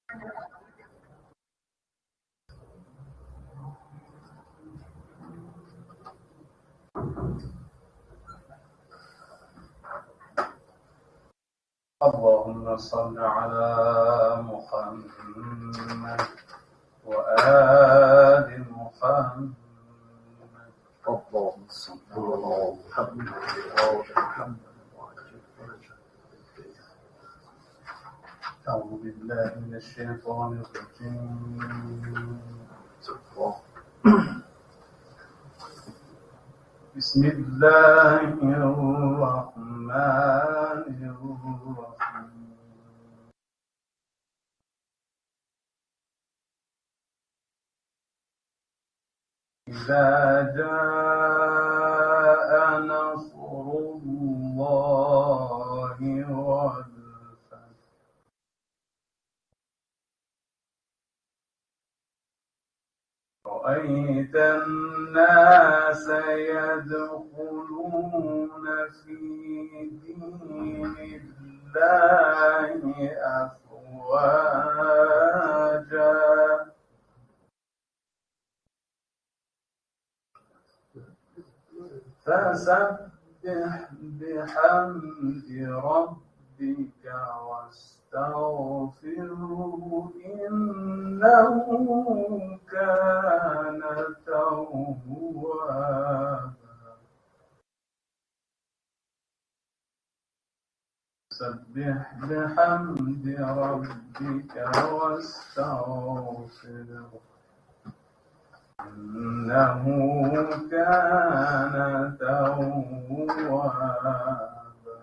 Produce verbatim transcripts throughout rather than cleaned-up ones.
اللهم صل على محمد وآل محمد. اللهم صل على محمد وآل محمد. أعوذ بالله من الشيطان الرجيم. بسم الله الرحمن الرحيم. إذا جاء نصر الله والفتح رأيت الناس يدخلون في دين الله أفواجا فسبح بحمد ربك واستغفره إنه كان توابا. سبح بحمد ربك واستغفره إنه كان توابا.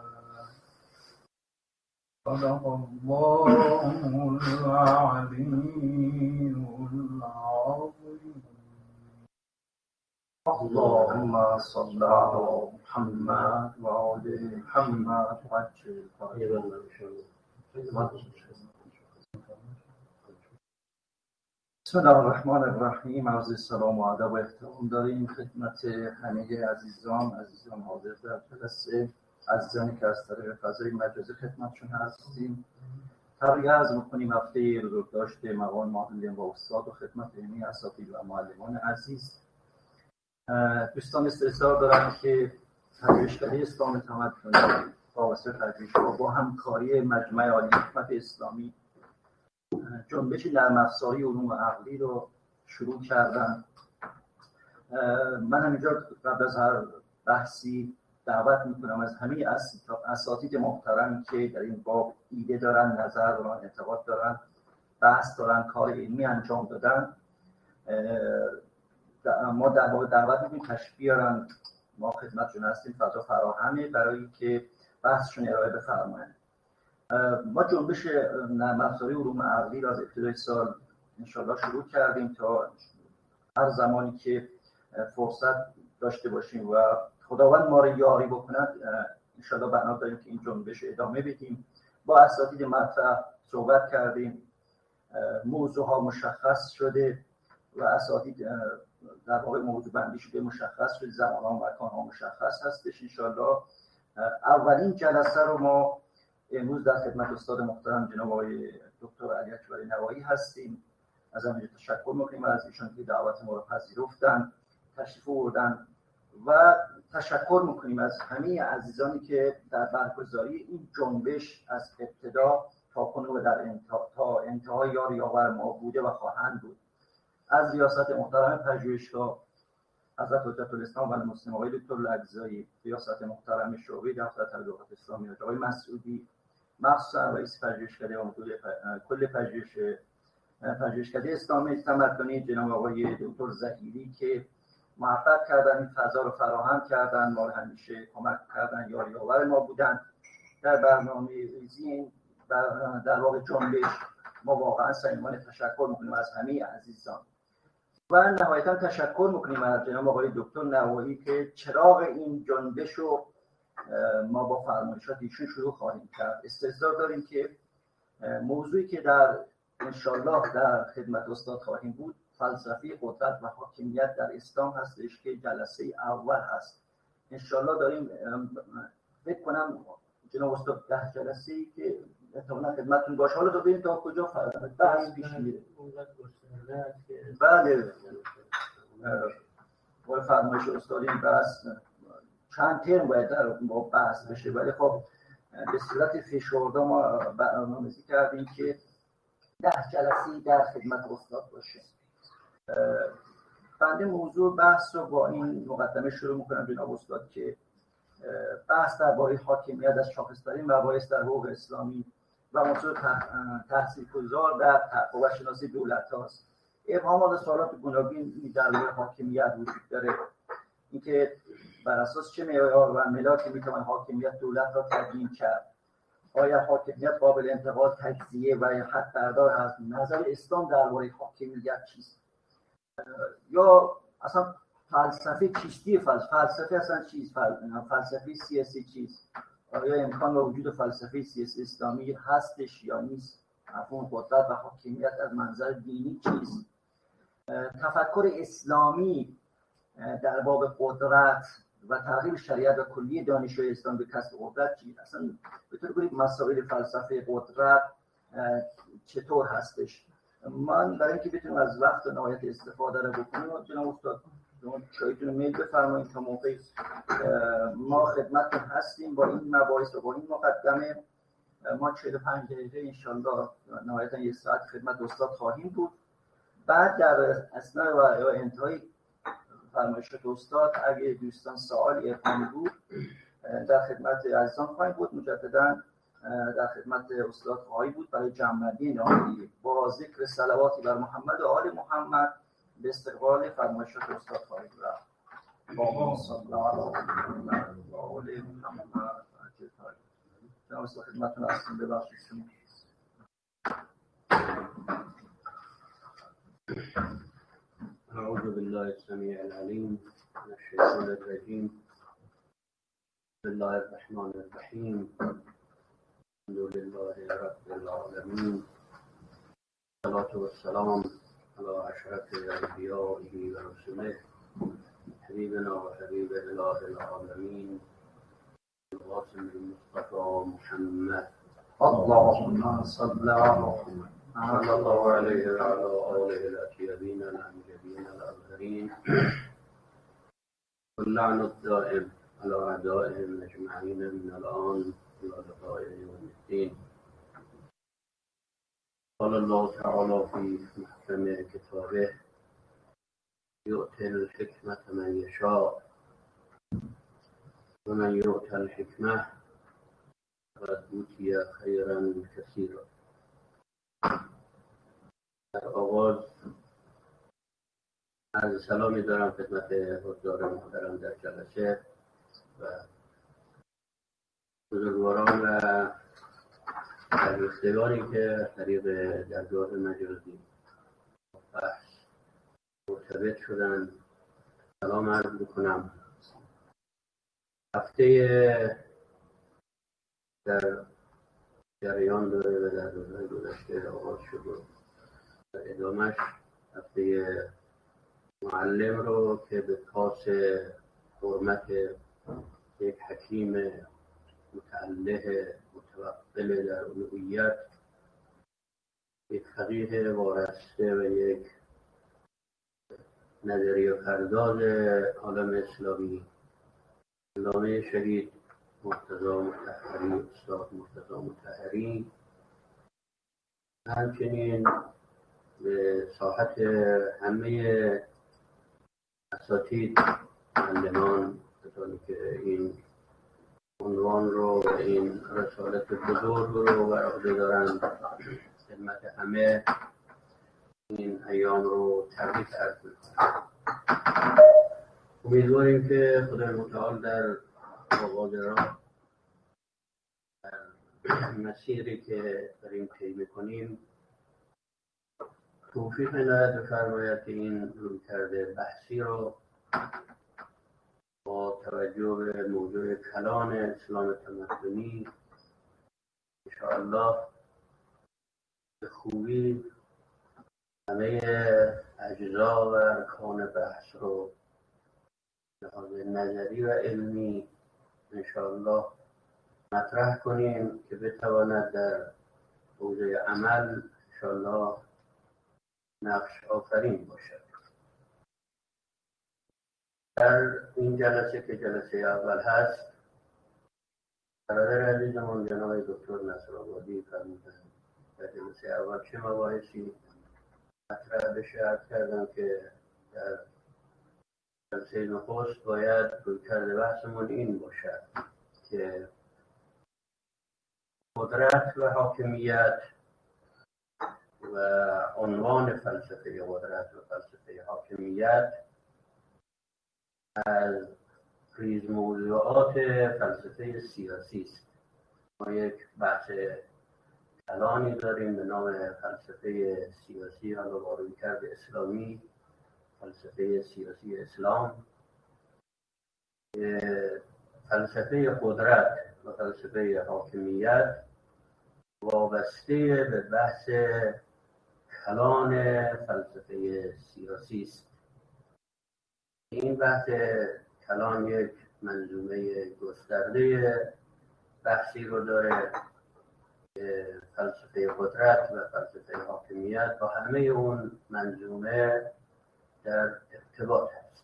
صدق الله العلي العظيم. اللهم صل على محمد وآل محمد وعجل بسم الله الرحمن الرحیم. عرض سلام و ادب و احترام داریم خدمت همه عزیزان عزیزان حاضر در جلسه، عزیزانی که از طریق فضای مجازی خدمتشون هستیم. تبریک عرض می‌کنیم هفته بزرگداشت مقام معلم و استاد و خدمت همه اساتید و معلمان عزیز. دوستان استفسار دارم که پژوهشکده اسلام تمدنی با واسطه پژوهش‌ها با همکاری مجمع عالی حکمت اسلامی جنبش نرم افزاری علوم عقلی رو شروع کردن. من همینجا قبل از هر بحثی دعوت میکنم از همه اساتید محترمی که در این باب ایده دارن، نظر دارن، اعتقاد دارن، بحث دارن، کار علمی انجام دادن، ما در واقع دعوت میکنیم تشریف بیارن. ما خدمتشون هستیم، فضا فراهمه برای که بحثشون ارائه بفرمایند. ما جنبش نرم افزاری علوم عقلی را از ابتدای سال انشالله شروع کردیم تا هر زمانی که فرصت داشته باشیم و خداوند ما را یاری بکند انشالله بنا داریم که این جنبش ادامه بدیم. با اساتید مطرح صحبت کردیم، موضوع ها مشخص شده و اساتید در واقع موضوع بندی شده، مشخص شده، زمان ها و مکان ها مشخص هستش. انشالله اولین جلسه رو ما امروز در خدمت استاد محترم جناب آقای دکتر علی اکبری نوایی هستیم. از همینجا تشکر می‌کنیم از ایشان که دعوت ما رو پذیرفتن، تشریف آوردن و تشکر می‌کنیم از همه عزیزانی که در برگزاری این جنبش از ابتدا تا کنون و در انتها تا انتهای یار یاور ما بوده و خواهند بود. از ریاست محترم پژوهشگاه حضرت حجت الاسلام و المسلمین آقای دکتر لگزایی، ریاست محترم شعبه دفتر تبلیغات اسلامی آقای مسعودی، مخصوصا رئیس پژوهشکده و مدیر کل پژوهش پژوهشکده اسلامی تمدنی جناب آقای دکتر زهیری که محبت کردن، این فضا رو فراهم کردن، ما رو همیشه کمک کردن، یاری یاور ما بودن در برنامه ریزی در واقع جنبش. ما واقعا صمیمانه تشکر میکنیم از همه عزیزان و نهایتا تشکر میکنیم از جناب آقای دکتر نوایی که چراغ این جنبش رو ما با فرمایشات ایشون شروع خواهیم کرد. استحضار داریم که موضوعی که در انشالله در خدمت استاد خواهیم بود فلسفه قدرت و حاکمیت در اسلام هستش که جلسه اول هست. انشالله داریم فکر کنم جناب استاد ده جلسه‌ای که احتمالاً خدمتتون باشه. حالا تو ببینید تا کجا بحث پیش میره. بله با فرمایش استاد این بحث چند ترم باید در با بحث بشه، ولی خب به صورت فشرده ما برنامه‌ریزی کردیم که ده جلسه در خدمت استاد باشه. بنده موضوع بحث رو با این مقدمه شروع میکنم جناب استاد که بحث درباره حاکمیت از چاپسترین مباحث در حقوق اسلامی و موضوع تحصیل‌گذار در تحقق شناسی دولت هاست. ابهامات و سوالات گوناگونی درباره حاکمیت وجود داره. اینکه بر اساس چه معیار و ملاکی میتوان حاکمیت دولت را تعیین کرد؟ آیا حاکمیت قابل انتقاد، تجزیه و حد بردار هست؟ نظر اسلام درباره حاکمیت چیست؟ یا اصلا فلسفه چیستی فلسفه فلسفه اصلا چیست؟ فلسفه سیاسی چیست؟ آیا امکان و وجود فلسفه سیاسی اسلامی هستش یا نیست؟ مفهوم قدرت و حاکمیت از منظر دینی چیست؟ تفکر اسلامی در باب قدرت و تغییر شریعت و کلیه دانشجوی اسلام به کسب قدرت چیست؟ اصلا به طور کلی مسائل فلسفه قدرت چطور هستش؟ من برای اینکه بتونم از وقت و نهایت استفاده رو بکنم جناب استاد شایدون میل بفرمایید تا موقع ما خدمتتون هستیم با این مباحث و با این مقدمه. ما چهل و پنج دقیقه انشالله نهایتا یک ساعت خدمت استاد خواهیم بود. بعد در اثناء و انتهای فرمایشات استاد اگه دوستان سوالی ابهامی بود در خدمت عزیزان خواهیم بود. مجددا در خدمت استاد خواهی بود برای جمع‌بندی نهایی با ذکر صلواتی بر محمد و آل محمد به استقبال فرمایشات استاد خواهی بود. اللهم صل علی محمد و آل محمد. جناب استاد خدمتتون هستیم. ببخشید شما. أعوذ بالله السميع العليم من الشيطان الرجيم. بسم الله الرحمن الرحيم. الحمد لله رب العالمين. الصلاة والسلام على أشرف أنبيائه ورسله حبيبنا وحبيب إله العالمين القاسم المصطفى محمد اللهم صل على محمد صلى الله عليه وعلى آله الأطيبين الأمجدين الأطهرين واللعن الدائم على أعدائهم أجمعين من الآن إلى لقاء يوم الدين. قال الله تعالى في محكم كتابه يؤتي الحكمة من يشاء ومن يؤتى الحكمة فقد أوتي خيرا كثيرا. در آغاز از سلامی دارم خدمت حضار محترم در جلسه و بزرگواران و شایستگانی که طریق درگاه مجازی بحث مرتبط شدن سلام عرض میکنم. هفته در جریان داره و در روزهای گذشته آغاز شد و ادامهش هفته معلم رو که به پاس حرمت یک حکیم متعله متوقل در الوهیت، یک فقیه وارسته و یک نظریه پرداز عالم اسلامی علامه شهید مرتضی مطهری استاد مرتضی مطهری همچنین به ساحت همه اساتید معلمان کسانی که این عنوان رو و این رسالت بزرگ رو بر عهده دارند خدمت همه این ایام رو تبریک عرض می‌کنم. امیدواریم که خدای متعال در آغاز راه در مسیری که داریم طی می‌کنیم توفیق عنایت بفرماید که این رویکرد بحثی رو با توجه به موضوع کلان اسلام تمدنی انشاءالله به خوبی همه اجزا و ارکان بحث رو لحاظ نظری و علمی انشاءالله مطرح کنیم که بتواند در حوزه عمل انشاءالله نقش آفرین باشد. در این جلسه که جلسه اول هست، برادر عزیزمون جناب دکتر نصرآبادی فرمودند در جلسه اول چه مباحثی مطرح بشه. عرض کردم که در جلسه نخست باید رویکرد بحثمون این باشد که قدرت و حاکمیت و عنوان فلسفه قدرت و فلسفه حاکمیت از ریز موضوعات فلسفه سیاسی است. ما یک بحث کلانی داریم به نام فلسفه سیاسی، حالا با رویکرد اسلامی، فلسفه سیاسی اسلام. فلسفه قدرت و فلسفه حاکمیت وابسته به بحث کلان فلسفه سیاسی است. این بحث کلان یک منظومه گسترده بحثی رو داره که فلسفه قدرت و فلسفه حاکمیت با همه اون منظومه در ارتباط هست.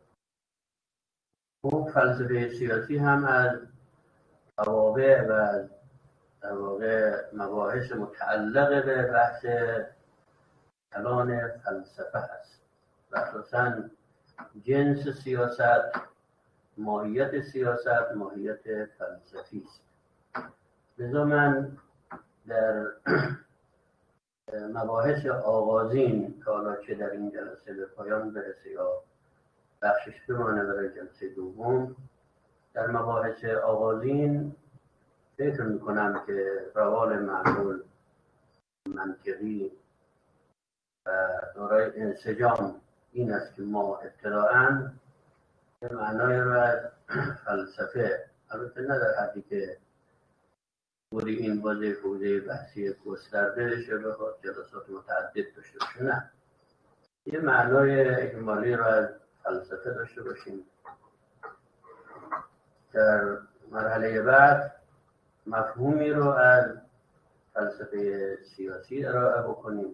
اون فلسفه سیاسی هم از توابع و از در واقع مباحث متعلق به بحث کلان فلسفه هست و اساساً جنس سیاست، ماهیت سیاست ماهیت فلسفی است. لذا من در مباحث آغازین که حالا چه در این جلسه به پایان برسه یا بخشش بمانه برای جلسه دوم، در مباحث آغازین فکر میکنم که روال معقول، منطقی و دارای انسجام این است که ما ابتداءً به معنای رو از فلسفه، البته نه در حدی که بودی این بازه حوزه بحثی گسترده بشه بخواد جلسات متعدد داشته باشه، نه، یه معنای اجمالی رو از فلسفه داشته باشیم. در مرحله بعد مفهومی رو از فلسفه سیاسی ارائه بکنیم.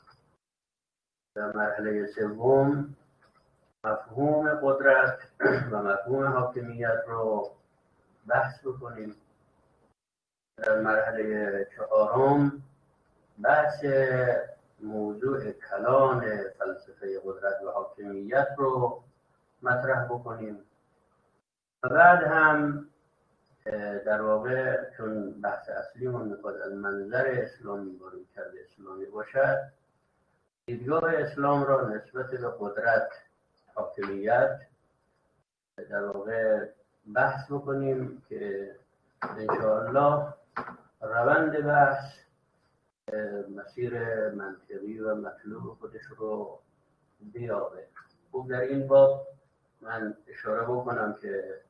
در مرحله سوم مفهوم قدرت و مفهوم حاکمیت رو بحث بکنیم. در مرحله چهارم بحث موضوع کلان فلسفه قدرت و حاکمیت رو مطرح بکنیم و بعد هم در واقع چون بحث اصلیمون میخواد از منظر اسلامی با رویکرد اسلامی باشد، دیدگاه اسلام را نسبت به قدرت، حاکمیت در واقع بحث بکنیم که انشاءالله روند بحث مسیر منطقی و مطلوب خودش رو بیابه. خب در این باب من اشاره بکنم که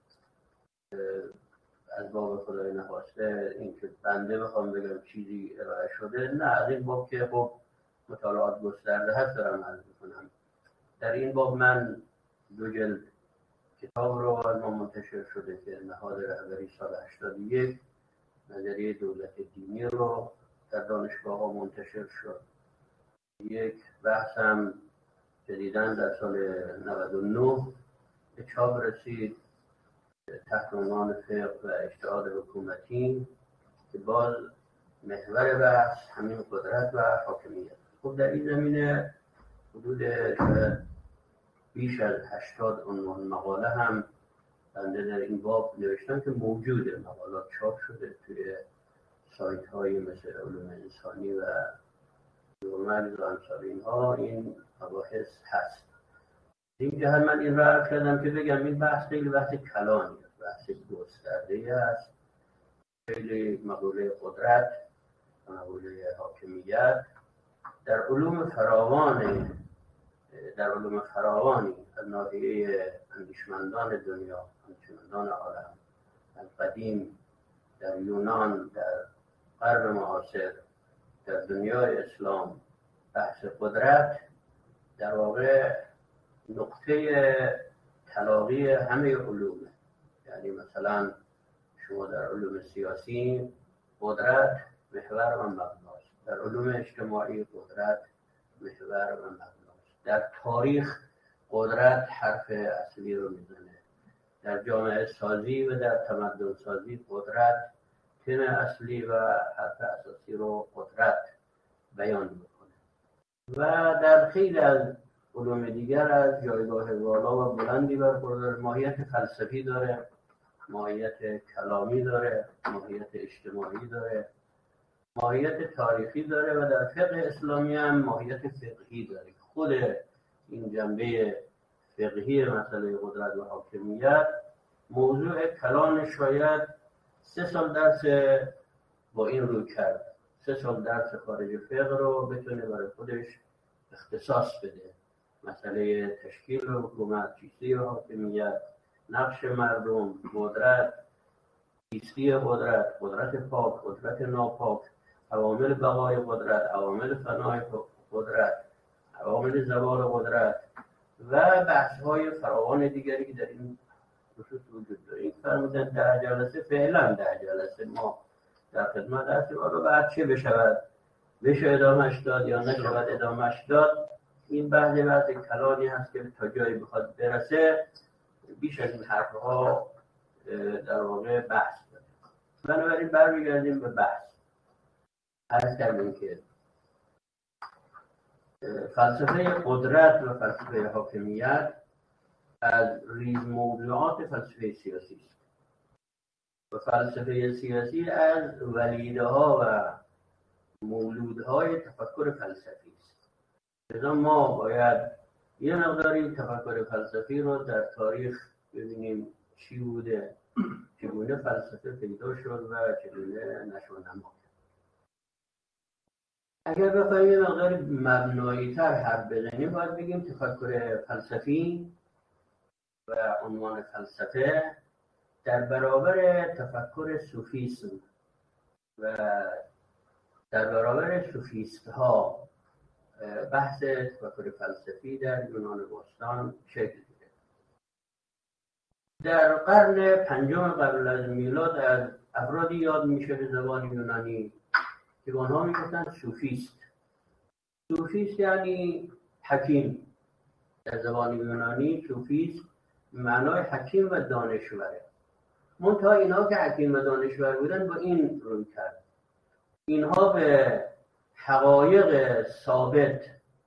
از باب خدای نخواسته این که بنده بخوام بگم چیزی ارائه شده، نه، از این باب که خب مطالعات گسترده هست دارم عرض میکنم. در این باب من دو جلد کتاب رو از ما منتشر شده که نهاد رهبری سال هشتاد و یک نظریه دولت دینی رو در دانشگاه ها منتشر شد. یک بحث هم جدیداً در سال نود و نه به چاپ رسید تحت عنوان فقه و اجتهاد حکومتی که باز محور بحث همین قدرت و حاکمیت. خب در این زمینه حدود بیش از هشتاد عنوان مقاله هم بنده در این باب نوشتم که موجوده، مقالات چاپ شده توی سایت های مثل علوم انسانی و جورنال و امثال اینها، این مباحث هست. این جهت من این رو عرض کردم که بگم این بحث خیلی بحث کلانی است، بحث گسترده است. خیلی مقوله قدرت و مقوله حاکمیت در علوم فراوان در علوم فراوانی از ناحیه اندیشمندان دنیا، اندیشمندان عالم، از قدیم در یونان، در غرب معاصر، در دنیای اسلام، بحث قدرت در واقع نقطه تلاقی همه علومه. یعنی مثلا شما در علوم سیاسی قدرت محور و مبنا، در علوم اجتماعی قدرت محور و مبناست. در تاریخ قدرت حرف اصلی رو میزنه. در جامعه سازی و در تمدن سازی قدرت تم اصلی و حرف اساسی رو قدرت بیان میکنه. و در خیلی از علوم دیگر از جایگاه والا و بلندی برخوردار، ماهیت فلسفی داره، ماهیت کلامی داره، ماهیت اجتماعی داره، ماهیت تاریخی داره و در فقه اسلامی هم ماهیت فقهی داره. خود این جنبه فقهی مسئله قدرت و حاکمیت موضوع کلان شاید سه سال درس با این رو کرد، سه سال درس خارج فقه رو بتونه برای خودش اختصاص بده. مسئله تشکیل حکومت، چیستی حاکمیت، نقش مردم، قدرت، چیستی قدرت، قدرت پاک، قدرت ناپاک، عوامل بقای قدرت، عوامل فنای قدرت، عوامل زوال قدرت و بحث‌های فراوان دیگری که در این خصوص وجود داره. این فرمودن ده جلسه، فعلا ده جلسه ما در خدمت هستیم. رو بعد چه بشود، بشه ادامهش داد یا نشود ادامهش داد، این بحث بحث کلانی هست که تا جایی بخواد برسه بیش از این حرفها در واقع بحث داره. بنابراین برمیگردیم به بحث. عرض کردیم که فلسفه قدرت و فلسفه حاکمیت از ریز موضوعات فلسفه سیاسی است و فلسفه سیاسی از ولیده ها و مولودهای تفکر فلسفی است. لذا ما باید یه مقداری تفکر فلسفی رو در تاریخ ببینیم چی بوده، چگونه فلسفه پیدا شد و چگونه نشو و نما. اگر بخوایم یه مقدار مبنایی تر حرف بزنیم باید بگیم تفکر فلسفی و عنوان فلسفه در برابر تفکر صوفیسم و در برابر صوفیست ها بحث تفکر فلسفی در یونان باستان شکل گرفت. در قرن پنجم قبل از میلاد از افرادی یاد میشه به زبان یونانی که به آنها میگفتن صوفیست. صوفیست یعنی حکیم. در زبان یونانی صوفیست معنای حکیم و دانشوره. منتها اینها که حکیم و دانشور بودن با این روی کرد، اینها به حقایق ثابت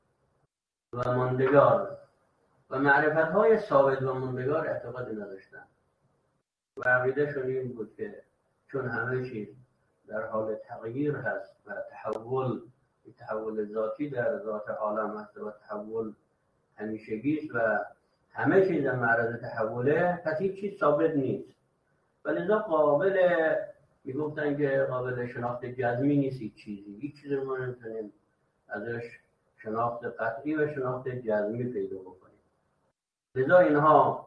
و ماندگار و معرفت‌های ثابت و ماندگار اعتقاد نداشتن و عقیده‌شون این بود که چون همه چیز در حال تغییر هست و تحول تحول ذاتی در ذات عالم هست و تحول همیشگی است و همه چیز در معرض تحوله، پس هیچ چیز ثابت نیست. ولذا قابل میگفتن که قابل شناخت جزمی نیست هیچ چیزی. هیچ چیزی ما نمیتونیم ازش شناخت قطعی و شناخت جزمی پیدا بکنیم. لذا اینها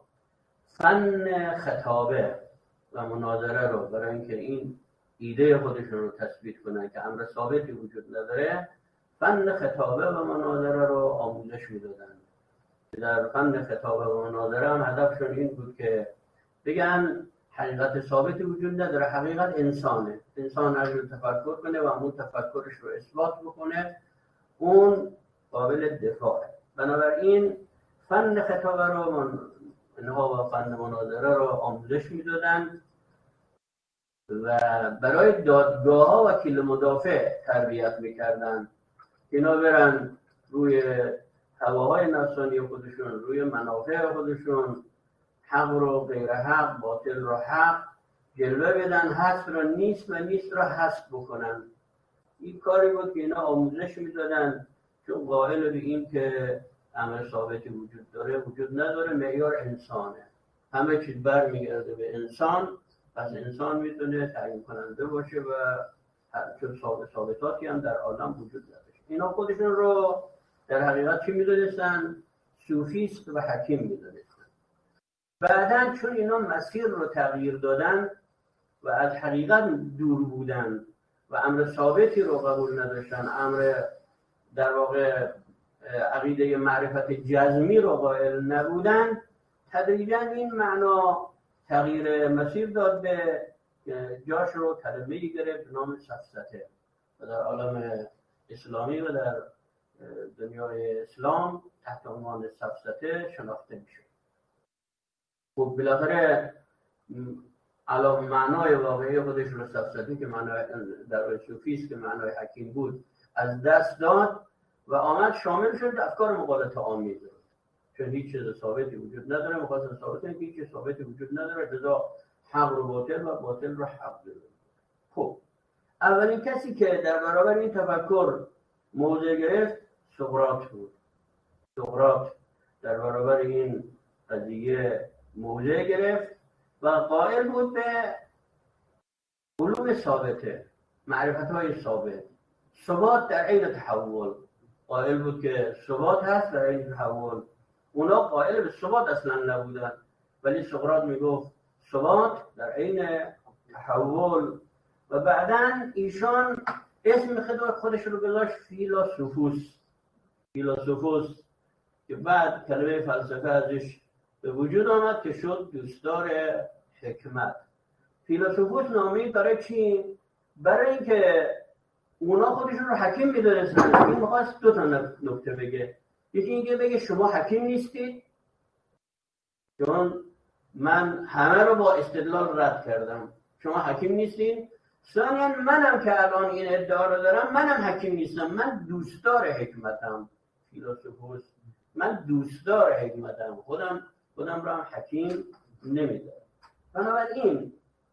فن خطابه و مناظره رو برای اینکه این ایده خودشون رو تثبیت کنن که امر ثابتی وجود نداره، فن خطابه و مناظره رو آموزش میدادن. در فن خطابه و مناظره هم هدفشون این بود که بگن حقیقت ثابتی وجود نداره، حقیقت انسانه. انسان اگر تفکر کنه و اون تفکرش رو اثبات بکنه اون قابل دفاعه. بنابراین فن خطابه رو من اینها و فن مناظره رو آموزش میدادن و برای دادگاه ها وکیل مدافع تربیت میکردن. اینا برن روی هواهای نفسانی خودشون، روی منافع خودشون، حق رو غیر حق، باطل رو حق جلوه بدن، هست رو نیست و نیست رو هست بکنن. این کاری بود که اینا آموزش میدادن، چون قائل به این که امر ثابتی وجود داره وجود نداره، معیار انسانه، همه چیز برمیگرده به انسان، پس انسان میتونه تعیین کننده باشه و چون ثابت ثابتاتی هم در عالم وجود نداره. اینا خودشون رو در حقیقت چی میدونستن؟ صوفیست و حکیم میدونستن. بعدن چون اینا مسیر رو تغییر دادن و از حقیقت دور بودن و امر ثابتی رو قبول نداشتن، امر در واقع عقیده معرفت جزمی رو قائل نبودن، تدریجا این معنا تغییر مسیر داد، به جاش رو کلمه‌ای گرفت به نام سفسطه و در عالم اسلامی و در دنیای اسلام تحت عنوان سفسطه شناخته میشه. خب بالاخره علاوه معنای واقعی خودش رو سفسطه که معنای در صوفی است که معنای حکیم بود از دست داد و آمد شامل شد افکار مغالطه آمیز، چون هیچ چیز ثابتی وجود نداره. مخاطب ثابت است که هیچ چیز ثابتی وجود نداره، لذا حق رو باطل و باطل رو حق داره. خب اولین کسی که در برابر این تفکر موضع گرفت سقراط بود. سقراط در برابر این قضیه موضع گرفت و قائل بود به علوم ثابته، معرفت‌های ثابت، ثبات در عین تحول. قائل بود که ثبات هست در عین تحول. اونا قائل به ثبات اصلا نبودن، ولی سقراط میگفت ثبات در عین تحول. و بعداً ایشان اسم خودش رو گذاشت فیلاسوفوس. فیلاسوفوس که بعد کلمه فلسفه ازش به وجود آمد که شد دوستدار حکمت. فیلاسوفوس نامی برای چی؟ برای اینکه اونا خودشون رو حکیم می‌دونستن. این می‌خواست دو تا نکته بگه. یکی اینکه بگه شما حکیم نیستید، چون من همه رو با استدلال رد کردم، شما حکیم نیستید. ثانیاً منم که الان این ادعا رو دارم منم حکیم نیستم، من دوستدار حکمتم. فیلاسوفوس من دوستدار حکمتم، خودم خودم رو هم حکیم نمیدارم. بنابراین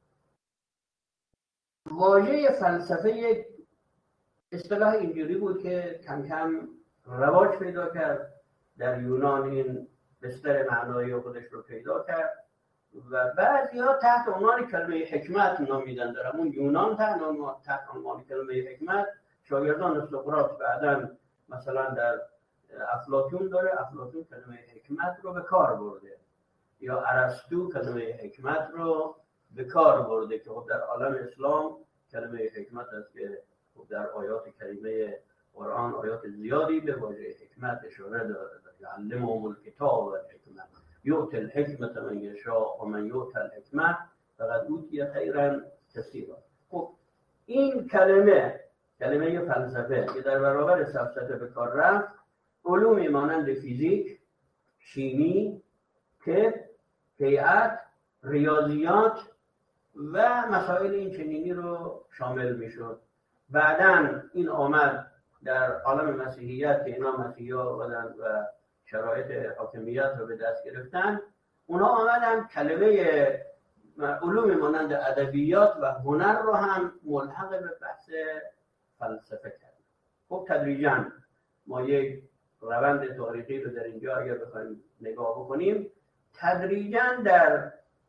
واژه فلسفه یک اصطلاح اینجوری بود که کم کم رواج پیدا کرد در یونان. این بستر معنایی خودش رو پیدا کرد و بعضی‌ها تحت عنوان کلمه حکمت نامیدن. در همون یونان تحت عنوان کلمه حکمت شاگردان سقراط بعداً مثلا در افلاطون داره، افلاطون کلمه حکمت رو به کار برده، یا ارسطو کلمه حکمت رو به کار برده که خب در عالم اسلام کلمه حکمت است که خب در آیات کریمه قرآن آیات زیادی به واژه حکمت اشاره داره. یعلمهم الکتاب و الحکمت یؤتی الحکمة من یشاء و من یؤت الحکمة فقد اوتی خیرا کثیرا. خب این کلمه کلمه فلسفه که در برابر سفسطه به کار رفت، علومی مانند فیزیک، شیمی، طب، هیئت، ریاضیات و مسائل این چنینی رو شامل میشد. بعداً این آمد در عالم مسیحیت که اینا مسیحی‌ها آمدن و شرایط حاکمیت رو به دست گرفتن، اونا آمدن کلمه علوم مانند ادبیات و هنر رو هم ملحق به بحث فلسفه کردن. خب تدریجاً ما یک روند تاریخی رو در اینجا اگر بخوایم نگاه بکنیم، تدریجاً در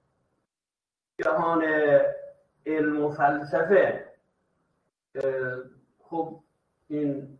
جهان علم و فلسفه خب این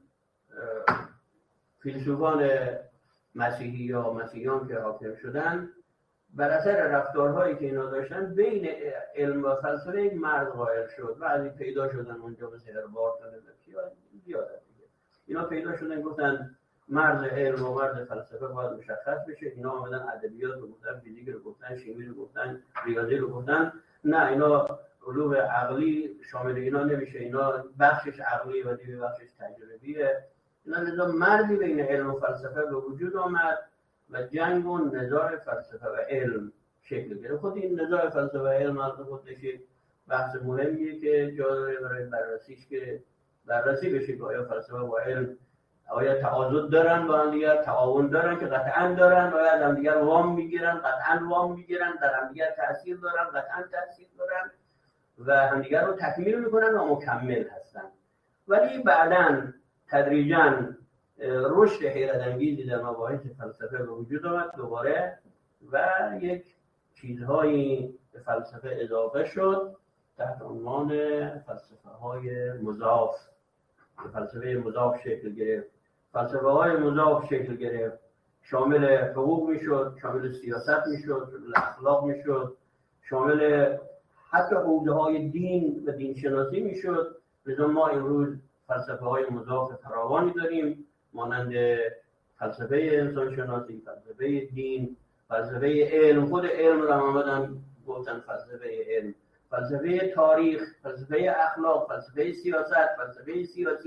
فیلسوفان مسیحی یا مسیحیان که حاکم شدن بر اثر رفتارهایی که اینا داشتن بین علم و فلسفه یک مرز قائل شد. بعضی پیدا شدن اونجا مثل هربارت و زیاد دیگه اینا پیدا شدن گفتن مرز علم و مرز فلسفه باید مشخص بشه. اینا آمدن ادبیات رو گفتن، فیزیک رو گفتن، شیمی رو گفتن، ریاضی رو گفتن. نه، اینا علوم عقلی شامل اینا نمیشه، اینا بخشش عقلی و دیگه بخشش تجربیه. اینا لذا مرزی بین علم و فلسفه به وجود آمد و جنگ و نزاع فلسفه و علم شکل گرفت. خود این نزاع فلسفه و علم از خودش بحث مهمیه که جا داره برای بررسیش که بررسی بشه که آیا فلسفه و علم آیا تعاضد دارن با هم دیگر، تعاون دارن که قطعاً دارن، آیا هم دیگر وام میگیرن، قطعاً وام میگیرن، در هم دیگر تاثیر دارن، قطعاً تاثیر دارن و هم دیگر رو تکمیل میکنن و مکمل هستن. ولی بعداً تدریجاً رشد حیرت انگیزی در مباحث فلسفه به وجود آمد دوباره و یک چیزهایی به فلسفه اضافه شد تحت عنوان فلسفه های مضاف. فلسفه مضاف شکل گرفت. فلسفه های مضاف شکل گرفت شامل حقوق میشد، شامل سیاست میشد، شامل اخلاق میشد، شامل حتی حوزه های دین و دین شناسی میشد. لذا ما امروز فلسفه های مضاف فراوانی داریم مانند فلسفه انسان شناسی، فلسفه دین، فلسفه علم. خود علم رو هم آمدن گفتن فلسفه علم، فلسفه تاریخ، فلسفه اخلاق، فلسفه سیاست، فلسفه سیاسی،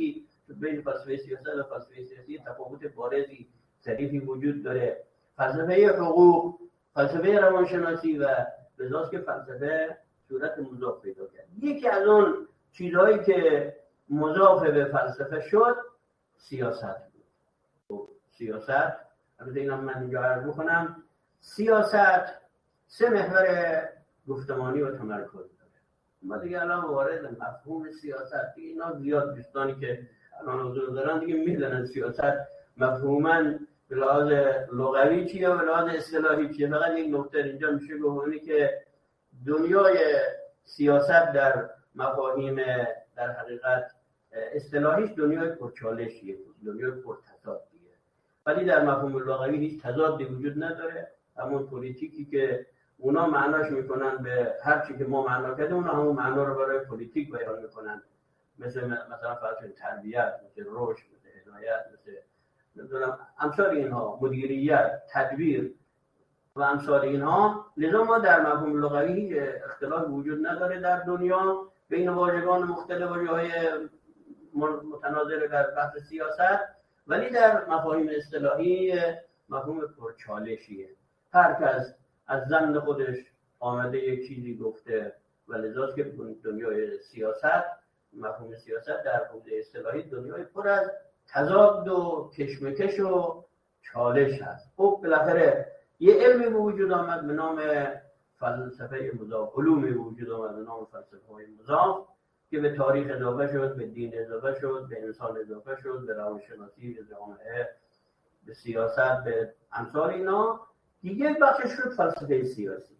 بین فلسفه سیاست و فلسفه سیاسی تفاوت بارزی صریحی وجود داره. فلسفه حقوق، فلسفه روانشناسی و لذاست که فلسفه صورت مضاف پیدا کرد. یکی از اون چیزهایی که مضاف به فلسفه شد سیاست بود. سیاست، البته اینم من اینجا عرض بکنم، سیاست سه محور گفتمانی و تمرکز داره. ما دیگه الان وارد مفهوم سیاست دیگه اینا زیاد دوستانی که الان حضور دارن دیگه میدونن سیاست مفهوماً به لحاظ لغوی چیه و به لحاظ اصطلاحی چیه. فقط یک نکته اینجا میشه گفت که دنیای سیاست در مفاهیم در حقیقت اصطلاحیش دنیای پرچالشیه، دنیای پرتضادیه، ولی در مفهوم لغوی هیچ تضادی وجود نداره. همون پلیتیکی که اونا معناش میکنن به هر چی که ما معنا کردیم، اونا همون معنا رو برای پلیتیک بیان میکنن، مثل مثلا فرض تربیت، مثل رشد، مثل هدایت، مثل نمیدونم امثال اینها، مدیریت، تدبیر و امثال اینها. لذا ما در مفهوم لغوی هیچ اختلاف وجود نداره در دنیا بین واژگان مختلف و جاهای متناظر در بحث سیاست، ولی در مفاهیم اصطلاحی مفهوم پرچالشیه. هر کس از ضمن خودش آمده یک چیزی گفته و لذاست که دنیای سیاست، مفهوم سیاست در حوزه اصطلاحی دنیای پر از تضاد و کشمکش و چالش هست. خب بالاخره یه علمی به وجود آمد به نام فلسفه مضاف، علومی به وجود آمد به نام فلسفه مضاف که به تاریخ اضافه شد، به دین اضافه شد، به انسان اضافه شد، به روانشناسی، به جامعه، به سیاست، به امثال اینا. دیگه بخشش شد فلسفه سیاسی.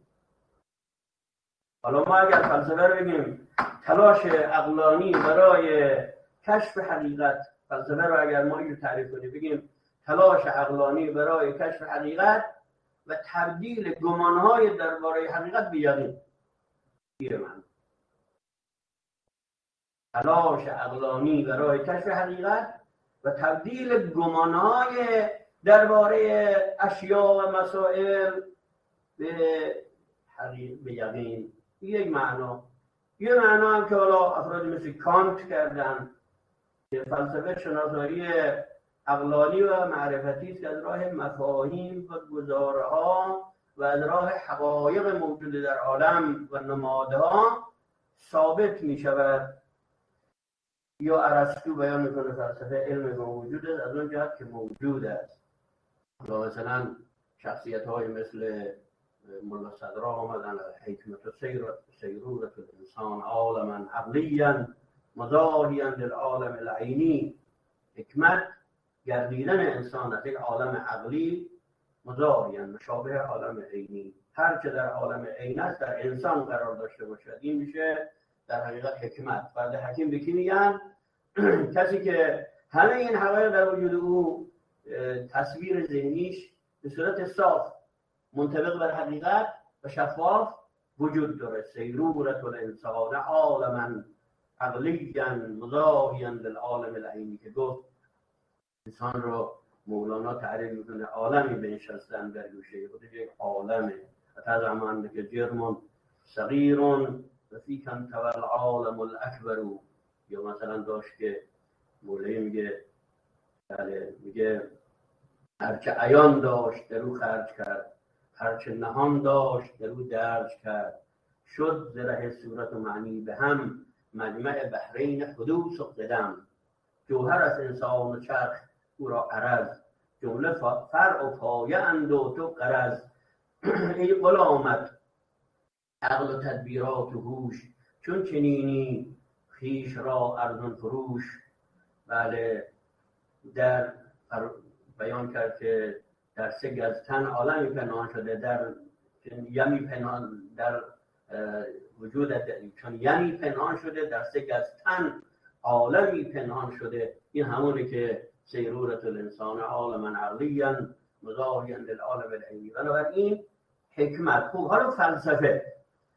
حالا ما اگر فلسفه رو بگیم تلاش عقلانی برای کشف حقیقت، فلسفه رو اگر ما اینو تعریف کنیم بگیم تلاش عقلانی برای کشف حقیقت و تبدیل گمانهای درباره حقیقت به یقین. گیر من تلاش عقلانی برای کشف حقیقت و تبدیل گمانهای درباره اشیاء و مسائل به حقیقت، به یقین. یک معنا. یه معنا هم که حالا افرادی مثل کانت کردن که فلسفه شناسایی عقلانی و معرفتی است که از راه مفاهیم و گزارها و از راه حقایق موجود در عالم و نمادها ثابت می شود. یا ارسطو بیان میکنه فلسفه علم موجود است از اون جهت که موجود است. یا مثلا شخصیت های مثل ملا صدرا آمدن حکمت و سیرورت الانسان عالما عقلیا مضاهیا للعالم العینی. حکمت گردیدن انسان از یک عالم عقلی مضاهیا مشابه عالم عینی. هر چه در عالم عین است در انسان قرار داشته باشد، این میشه در حقیقت حکمت. فرد حکیم به کی میگن؟ کسی که همه این حقایق در وجود او تصویر ذهنیش به صورت صاف منطبق بر حقیقت و شفاف وجود داره. سیرورت الانسان عالما عقلیا مضاهیا للعالم العینی که گفت انسان رو مولانا تعریف میکنه عالمی بنشستن در گوشه خودش، یک عالمه. تا زمانی که جرمون صغیرون و فی کن تول العالم الاکبر. یا مثلا داشت که مولوی میگه بله میگه هرچه عیان داشت در او خرج کرد، هرچه نهان داشت در او درج کرد. شد زره صورت و معنی به هم مجمع بحرین حدوث و قدم. جوهر از انسان و چرخ او را عرض، جمله فرع و پایه اند و تو غرض. ای غلامت عقل و تدبیرات و هوش، چون چنینی خویش را ارزان فروش. بله در بیان کرد که در سه گز تن عالمی پنهان شده، در یمی پنهان در وجود چون یمی پنهان شده در سه گز تن عالمی پنهان شده. این همونه که سیرورت الانسان عالما عقلیا مضاهیا للعالم العینی. بنابراین حکمت. خوب حالا فلسفه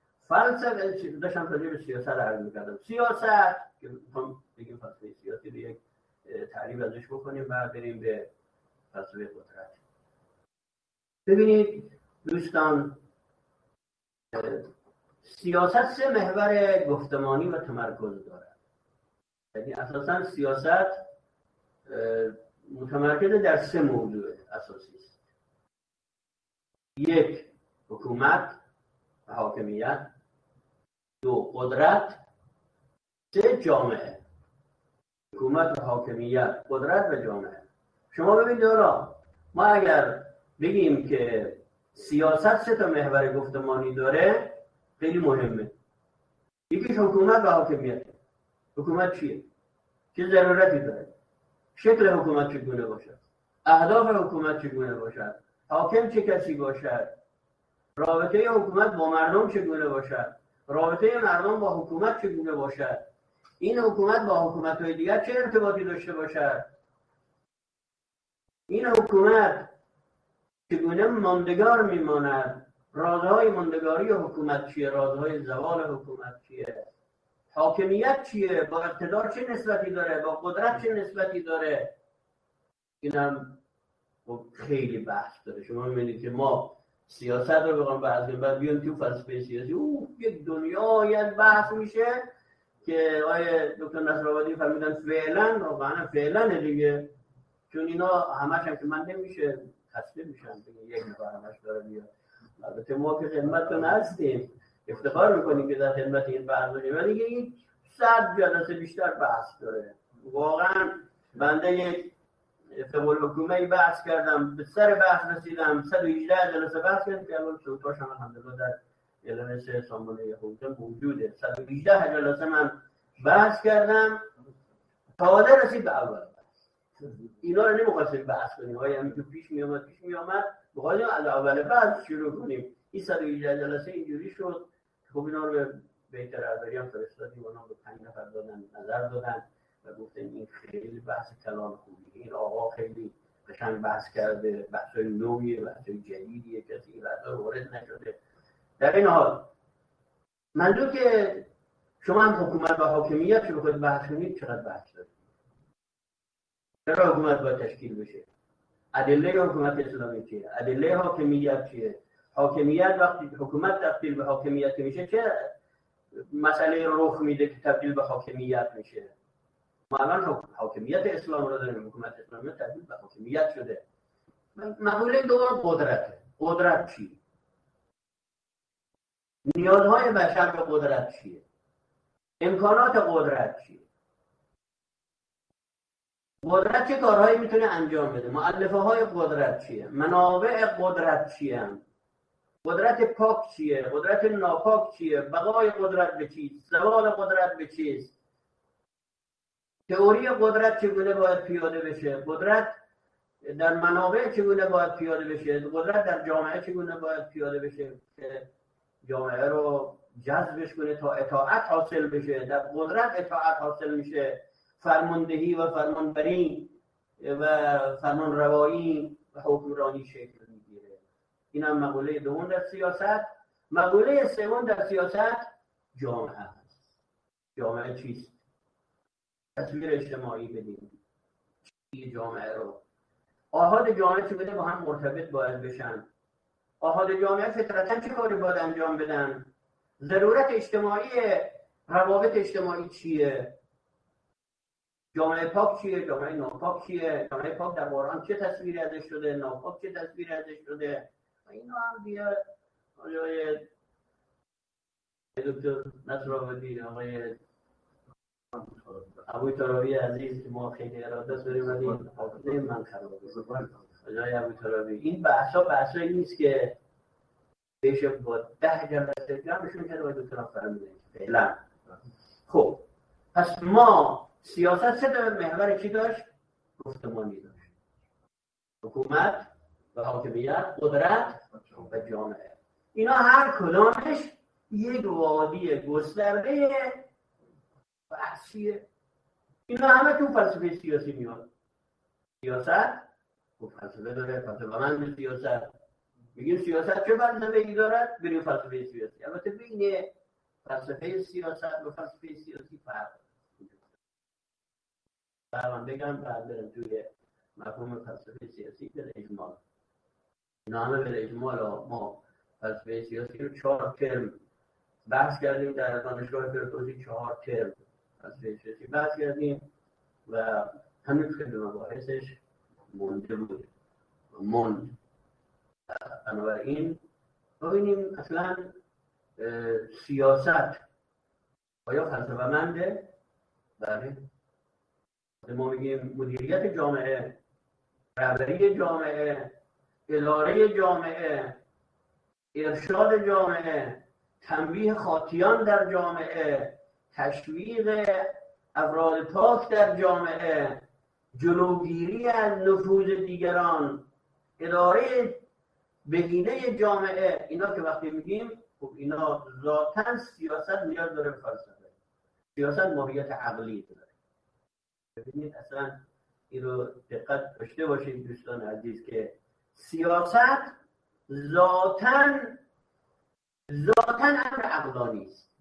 فلسفه داشتم راجع به سیاست عرض می‌کردم. سیاست که می‌خوام بگیم فلسفه سیاسی رو یک تعریف ازش بکنیم بعد بریم به فلسفه قدرت. ببینید دوستان، سیاست سه محور گفتمانی و تمرکز دارد. یعنی اساساً سیاست متمرکز در سه موضوع اساسی است. یک، حکومت و حاکمیت. دو، قدرت. سه، جامعه. حکومت و حاکمیت، قدرت و جامعه. شما ببینید حالا ما اگر بگیم که سیاست سه تا محور گفتمانی داره خیلی مهمه. یکیش حکومت و حاکمیت. حکومت چیه؟ چه ضرورتی داره؟ شکل حکومت چگونه باشد؟ اهداف حکومت چگونه باشد؟ حاکم چه کسی باشد؟ رابطه حکومت با مردم چگونه باشد؟ رابطه مردم با حکومت چگونه باشد؟ این حکومت با حکومت‌های دیگر چه ارتباطی داشته باشد؟ این حکومت چگونه ماندگار میماند؟ رازهای ماندگاری حکومت چیه؟ رازهای زوال حکومت چیه؟ حاکمیت چیه؟ با اقتدار چه نسبتی داره؟ با قدرت چه نسبتی داره؟ این هم خیلی بحث داره. شما می‌بینید که ما سیاست رو بخوام بحث کنیم بعد بیان تو فلسفه سیاسی او یک دنیای بحث میشه که آیه دکتر نصرآبادی فرمودن فعلا واقعا فعلا دیگه، چون اینا همش هم که من نمیشه خسته میشن دیگه یک نفر همش داره میاد. البته ما که خدمتتون هستیم افتخار میکنیم که در خدمت این بحث باشیم، ولی دیگه این صد جلسه بیشتر بحث داره. واقعا بنده یک فقه الحکومه بحث کردم، به سر بحث رسیدم، صد و هجده جلسه بحث کردم که الان صوتاش هم الحمدلله در الانس سامانه حقوق موجوده. صد و هجده جلسه من بحث کردم تازه رسید به اول. اینا رو نمی‌خواستیم بحث کنیم، های همین که پیش می اومد پیش می اومد بخواستیم از اول بحث شروع کنیم. این صد و هجده جلسه اینجوری شد. خب اینا رو به بهتر اربری هم فرستادیم، اونا به پنج نفر دادن نظر دادن و گفتن این خیلی بحث کلام خوبیه، این آقا خیلی قشنگ بحث کرده، بحثای نوعیه، بحثای جدیدیه، کسی این بحثا وارد نشده. در این حال منظور که شما هم حکومت و حاکمیت رو بخواید بحث کنید چقدر بحث دارید؟ چرا حکومت باید تشکیل بشه؟ ادله حکومت اسلامی چیه؟ ادله حاکمیت چیه؟ حاکمیت وقتی حکومت تبدیل به حاکمیت میشه چه مسئله رخ میده که تبدیل به حاکمیت میشه؟ ما الان حاکمیت اسلام رو داریم، حکومت اسلامی تبدیل به حاکمیت شده. مقوله دوم قدرته. قدرت چی؟ نیازهای بشر به قدرت چیه؟ امکانات قدرت چیه؟ قدرت چه کارهایی میتونه انجام بده؟ مؤلفه های قدرت چیه؟ منابع قدرت چیه؟ قدرت پاک چیه؟ قدرت ناپاک چیه؟ بقای قدرت به چیست؟ زوال قدرت به چیست؟ تئوری قدرت چگونه باید پیاده بشه؟ قدرت در منابع چگونه باید پیاده بشه؟ قدرت در جامعه چگونه باید پیاده بشه که جامعه رو جذبش کنه تا اطاعت حاصل بشه؟ در قدرت اطاعت حاصل میشه، فرماندهی و فرمانبری و فرمان روایی و حکمرانی شکل میگیره. این هم مقوله دوم در سیاست. مقوله سوم در سیاست جامعه هست. جامعه چیست؟ تصویر اجتماعی بدیم چی جامعه رو. آحاد جامعه چگونه با هم مرتبط باید بشن؟ آحاد جامعه فطرتاً چه کاری باید انجام بدن؟ ضرورت اجتماعی روابط اجتماعی چیه؟ جامعه پاک چیه؟ جامعه ناپاک چیه؟ جامعه پاک در قرآن چه تصویری ازش شده؟ ناپاک چه تصویری ازش شده؟ اینا هم بیا آقای دکتر نصرآبادی، آقای ابوی ترابی عزیز که ما خیلی ارادت داریم ولی حافظه من خرابه. آقای ابوی ترابی این بحثا بحثایی نیست که بشه با ده جلسه جمعشون کرده و دکتر هم فرمودن فعلا. خب پس ما سیاست سه تا محور چی داشت؟ گفتمانی داشت. حکومت و حاکمیت، قدرت و جامعه. اینا هر کدامش یک وادی گسترده بحثیه. اینا همه تو فلسفه سیاسی میاد. سیاست و فلسفه داره، فلسفه من سیاست. میگیم سیاست چه فلسفه ای دارد؟ بریم فلسفه سیاسی. البته بین فلسفه سیاست و فلسفه سیاسی فرق من بگم بعد برم توی مفهوم فلسفه سیاسی به اجمال. اینا همه به اجمال ما فلسفه سیاسی رو چهار ترم بحث کردیم در دانشگاه فردوسی. چهار ترم فلسفه سیاسی بحث کردیم و هنوز که به مباحثش مونده بود موند. بنابراین ببینیم اصلا سیاست آیا فلسفه منده؟ بله. ما میگیم مدیریت جامعه، رهبری جامعه، اداره جامعه، ارشاد جامعه، تنبیه خاطیان در جامعه، تشویق افراد پاک در جامعه، جلوگیری از نفوذ دیگران، اداره بهینه جامعه، اینا که وقتی میگیم خب اینا ذاتاً سیاست نیاز داره به فلسفه. سیاست ماهیت عقلی داره. ببینید اصلا این رو دقت داشته باشید دوستان عزیز که سیاست ذاتاً ذاتاً امر عقلانی است.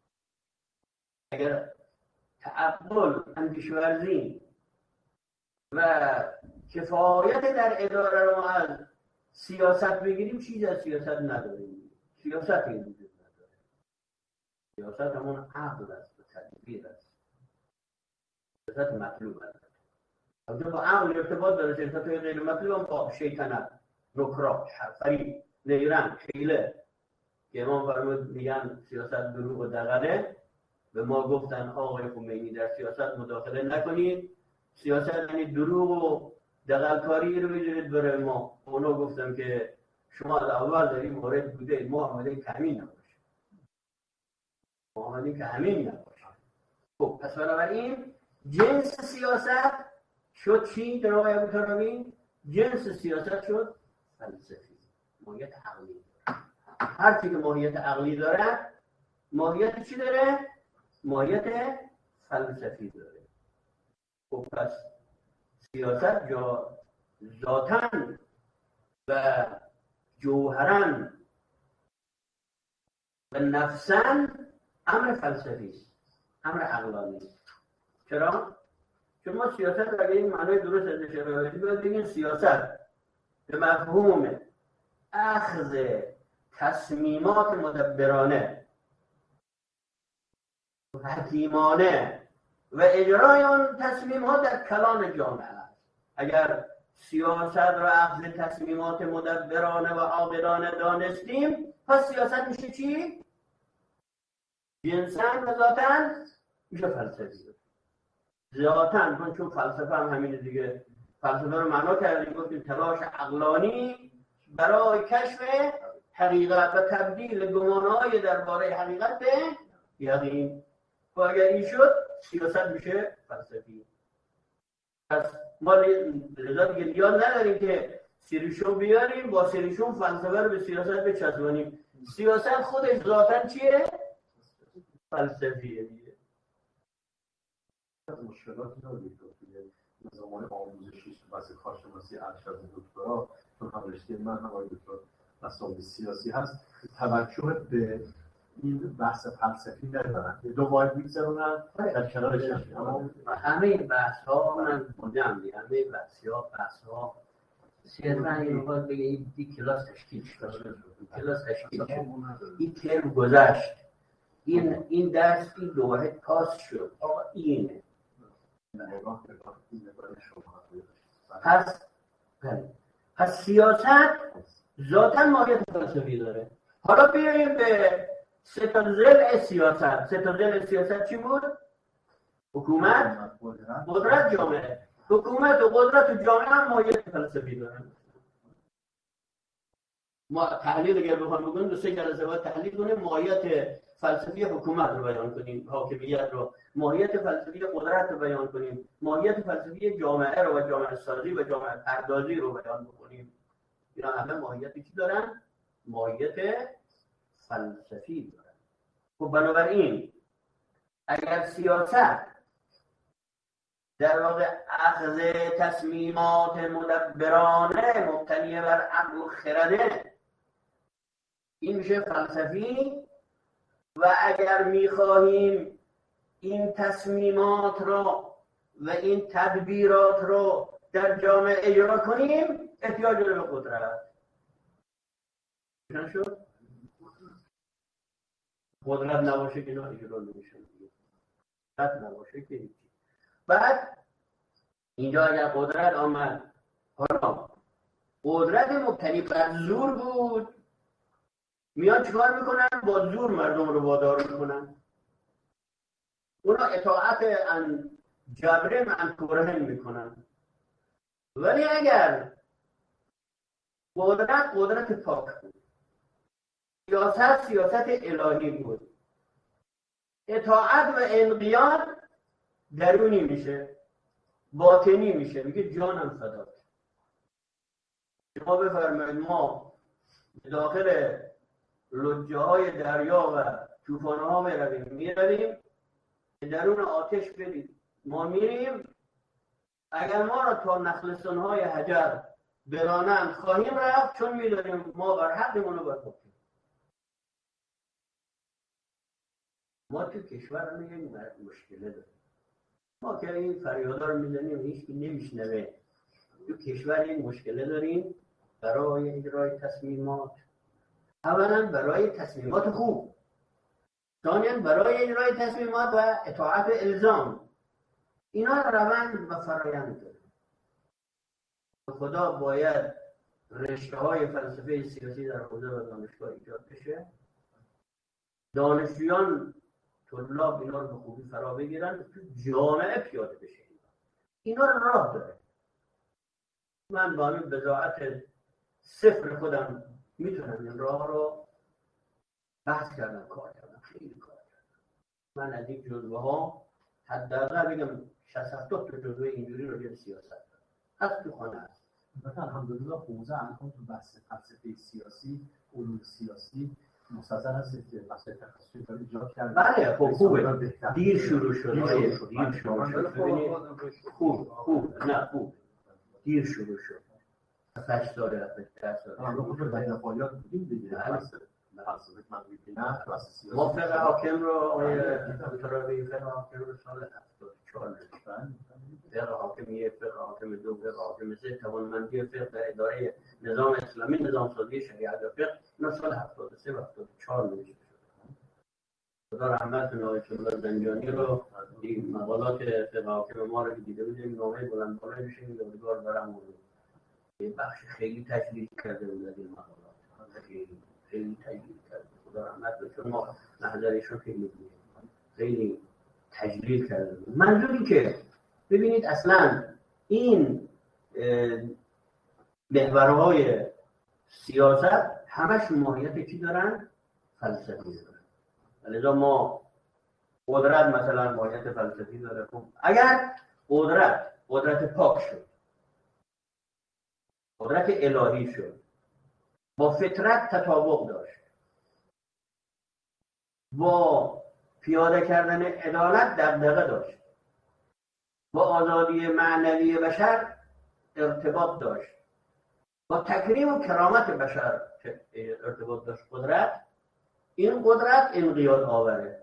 اگر تعقل، اندیش‌ورزی و کفایت در اداره رو از سیاست بگیریم، چیزی از سیاست نداریم. سیاست این وجود نداره. سیاست همون عقل است و تدبیر است. سیاست مطلوب است. البته با عقل ارتباط داره. سیاست غیر مطلوب هم با شیطنت، نکرات، فریب، نیرنگ، حیله که امام فرمود میگن سیاست دروغ و دغله. به ما گفتن آقای خمینی در سیاست مداخله نکنید، سیاست یعنی دروغ و دغلکاری رو بذارید برای ما. اونا گفتم که شما از اول در این مورد بوده، ما آمدیم که همین نباشه، ما آمدیم که همین نباشه. خب پس بنابراین جنس سیاست شد چی در آقای ابوطالبی؟ جنس سیاست شد فلسفی، ماهیت عقلی. هر چی که ماهیت عقلی داره ماهیت چی داره؟ ماهیت فلسفی داره. خب پس سیاست جا ذاتاً و جوهراً و نفساً امر فلسفی است، امر عقلانی است. چرا؟ چون ما سیاست رو اگر این معنای درست ازش ارائه بدیم باید بگیم سیاست به مفهوم اخذ تصمیمات مدبرانه و حکیمانه و اجرای آن تصمیمات در کلان جامعه است. اگر سیاست را اخذ تصمیمات مدبرانه و عاقلانه دانستیم، پس سیاست میشه چی؟ جنساً و ذاتاً میشه فلسفی. ذاتاً چون فلسفه هم همینه دیگه. فلسفه رو معنا کردیم گفتیم تلاش عقلانی برای کشف حقیقت و تبدیل گمانه‌های درباره حقیقت به یقین. و اگر این شد سیاست میشه فلسفی. پس ما لذا دیگه نیاز نداریم که سیریشون بیاریم با سیریشون فلسفه رو به سیاست بچسبونیم. سیاست خودش ذاتاً چیه؟ فلسفیه دیگه. مشکلاتی ندارید توی نظام آموزشی بحث کارشناسی ارشد دکترا، چون هم رشته من هم آقای دکتر مسائل سیاسی هست، توجه به این بحث فلسفی ندارن. دو واحد میگذارن در کنارش هم همه این بحث ها من بودم دیگه، همه این بحث ها بحث ها صرفا این باید بگه این دی کلاس تشکیل شد، کلاس تشکیل شد، این ترم گذشت، این این درس این دو واحد پاس شد. آقا اینه پس پس سیاست ذاتاً ماهیت فلسفی داره. حالا بیاییم به سه تا ضلع سیاست. سه تا ضلع سیاست چی بود؟ حکومت، قدرت، جامعه. حکومت و قدرت و جامعه هم ماهیت فلسفی دارن. ما تحلیل اگر بخوام بگیم دو سه جلسه باید تحلیل کنیم، ماهیت فلسفی حکومت رو بیان کنیم، حاکمیت رو، ماهیت فلسفی قدرت رو بیان کنیم، ماهیت فلسفی جامعه رو و جامعه سازی و جامعه پردازی رو بیان بکنیم. اینا همه ماهیتی چی دارن؟ ماهیت فلسفی دارن. خب بنابراین اگر سیاست در واقع اخذ تصمیمات مدبرانه مبتنی بر عقل و خرده، این میشه فلسفی. و اگر میخواهیم این تصمیمات رو و این تدبیرات رو در جامعه اجرا کنیم، احتیاج داره به قدرت. چون شد؟ قدرت نباشه که اینا اجرا نمیشن. قدرت نباشه که هیچی. بعد اینجا اگر قدرت آمد، حالا قدرت مبتنی بر زور بود، میان چیکار میکنن؟ با زور مردم رو وادار میکنن. اونا اطاعت ان جبرن ان کرهن میکنن. ولی اگر قدرت قدرت پاک بود، سیاست سیاست الهی بود، اطاعت و انقیاد درونی میشه، باطنی میشه، میگه جانم فداک. شما بفرمایید ما داخل لجه های دریا و طوفان ها میرویم میرویم درون آتش برید، ما میریم، اگر ما را تا نخلستان های حجر برانند خواهیم رفت، چون میدانیم ما بر حقمون رو برخوردیم. ما تو کشور میگیم مشکله داریم، ما که این فریادا رو میزنیم هیچ کی نمیشنوه. تو کشور این مشکله داریم برای اجرای تصمیمات، اولا برای تصمیمات خوب، ثانیا برای اجرای تصمیمات و اطاعت الزام. اینا روند و فرایند داره. خدا باید رشته های فلسفه سیاسی در حوزه و دانشگاه ایجاد بشه، دانشجویان طلاب اینا رو به خوبی فرا بگیرن، تو جامعه پیاده بشه. اینا رو راه داره. من با همین بضاعت صفر خودم میتونم این راه رو بحث کردم، کار کردم، خیلی کار کردم. من از این جزوه ها حداقل بگم شصت هفتاد تا جزوه اینجوری راجع به سیاست دارم. هست تو خانه هست. مثلا الحمدلله حوزه الان تو بحث فلسفه سیاسی، علوم سیاسی مستقل هست که بحث تخصصی داره ایجاد کرده. بله خب خوبه. دیر شروع شد. دیر شروع شد. ببینید خوب خوب نه خوب. دیر شروع شد. هشت ساله هشت ساله. الان خود بین فعالیت بودیم دیگه. ما فقه حاکم رو آقای دکتر فقه حاکم رو سال هفتاد و چهار نوشتن. فقه حاکم یک، فقه حاکم دو، فقه حاکم سه، توانمندی فقه در اداره نظام اسلامی، نظام سازی شریعت و فقه، اینا سال هفتاد و سه و هفتاد و چهار نوشته شد. خدا رحمت کنه آقای الله زنجانی رو، این مقالات فقه حاکم ما رو دیده بودیم، نامه بلند بالایی میشیم یادگار برام بود. یه بخش خیلی تجلیل کرده بود این مقالات. خیلی خیلی تجلیل کرده. خدا رحمت کنه چون ما نظرشون خیلی بود. خیلی تجلیل کرده بود. منظوری که ببینید اصلا این محورهای سیاست همش ماهیت چی دارن؟ فلسفی دارن. لذا ما قدرت مثلا ماهیت فلسفی داره. خب اگر قدرت قدرت پاک شد، قدرت الهی شد، با فطرت تطابق داشت، با پیاده کردن عدالت دغدغه داشت، با آزادی معنوی بشر ارتباط داشت، با تکریم و کرامت بشر ارتباط داشت قدرت، این قدرت انقیاد آوره.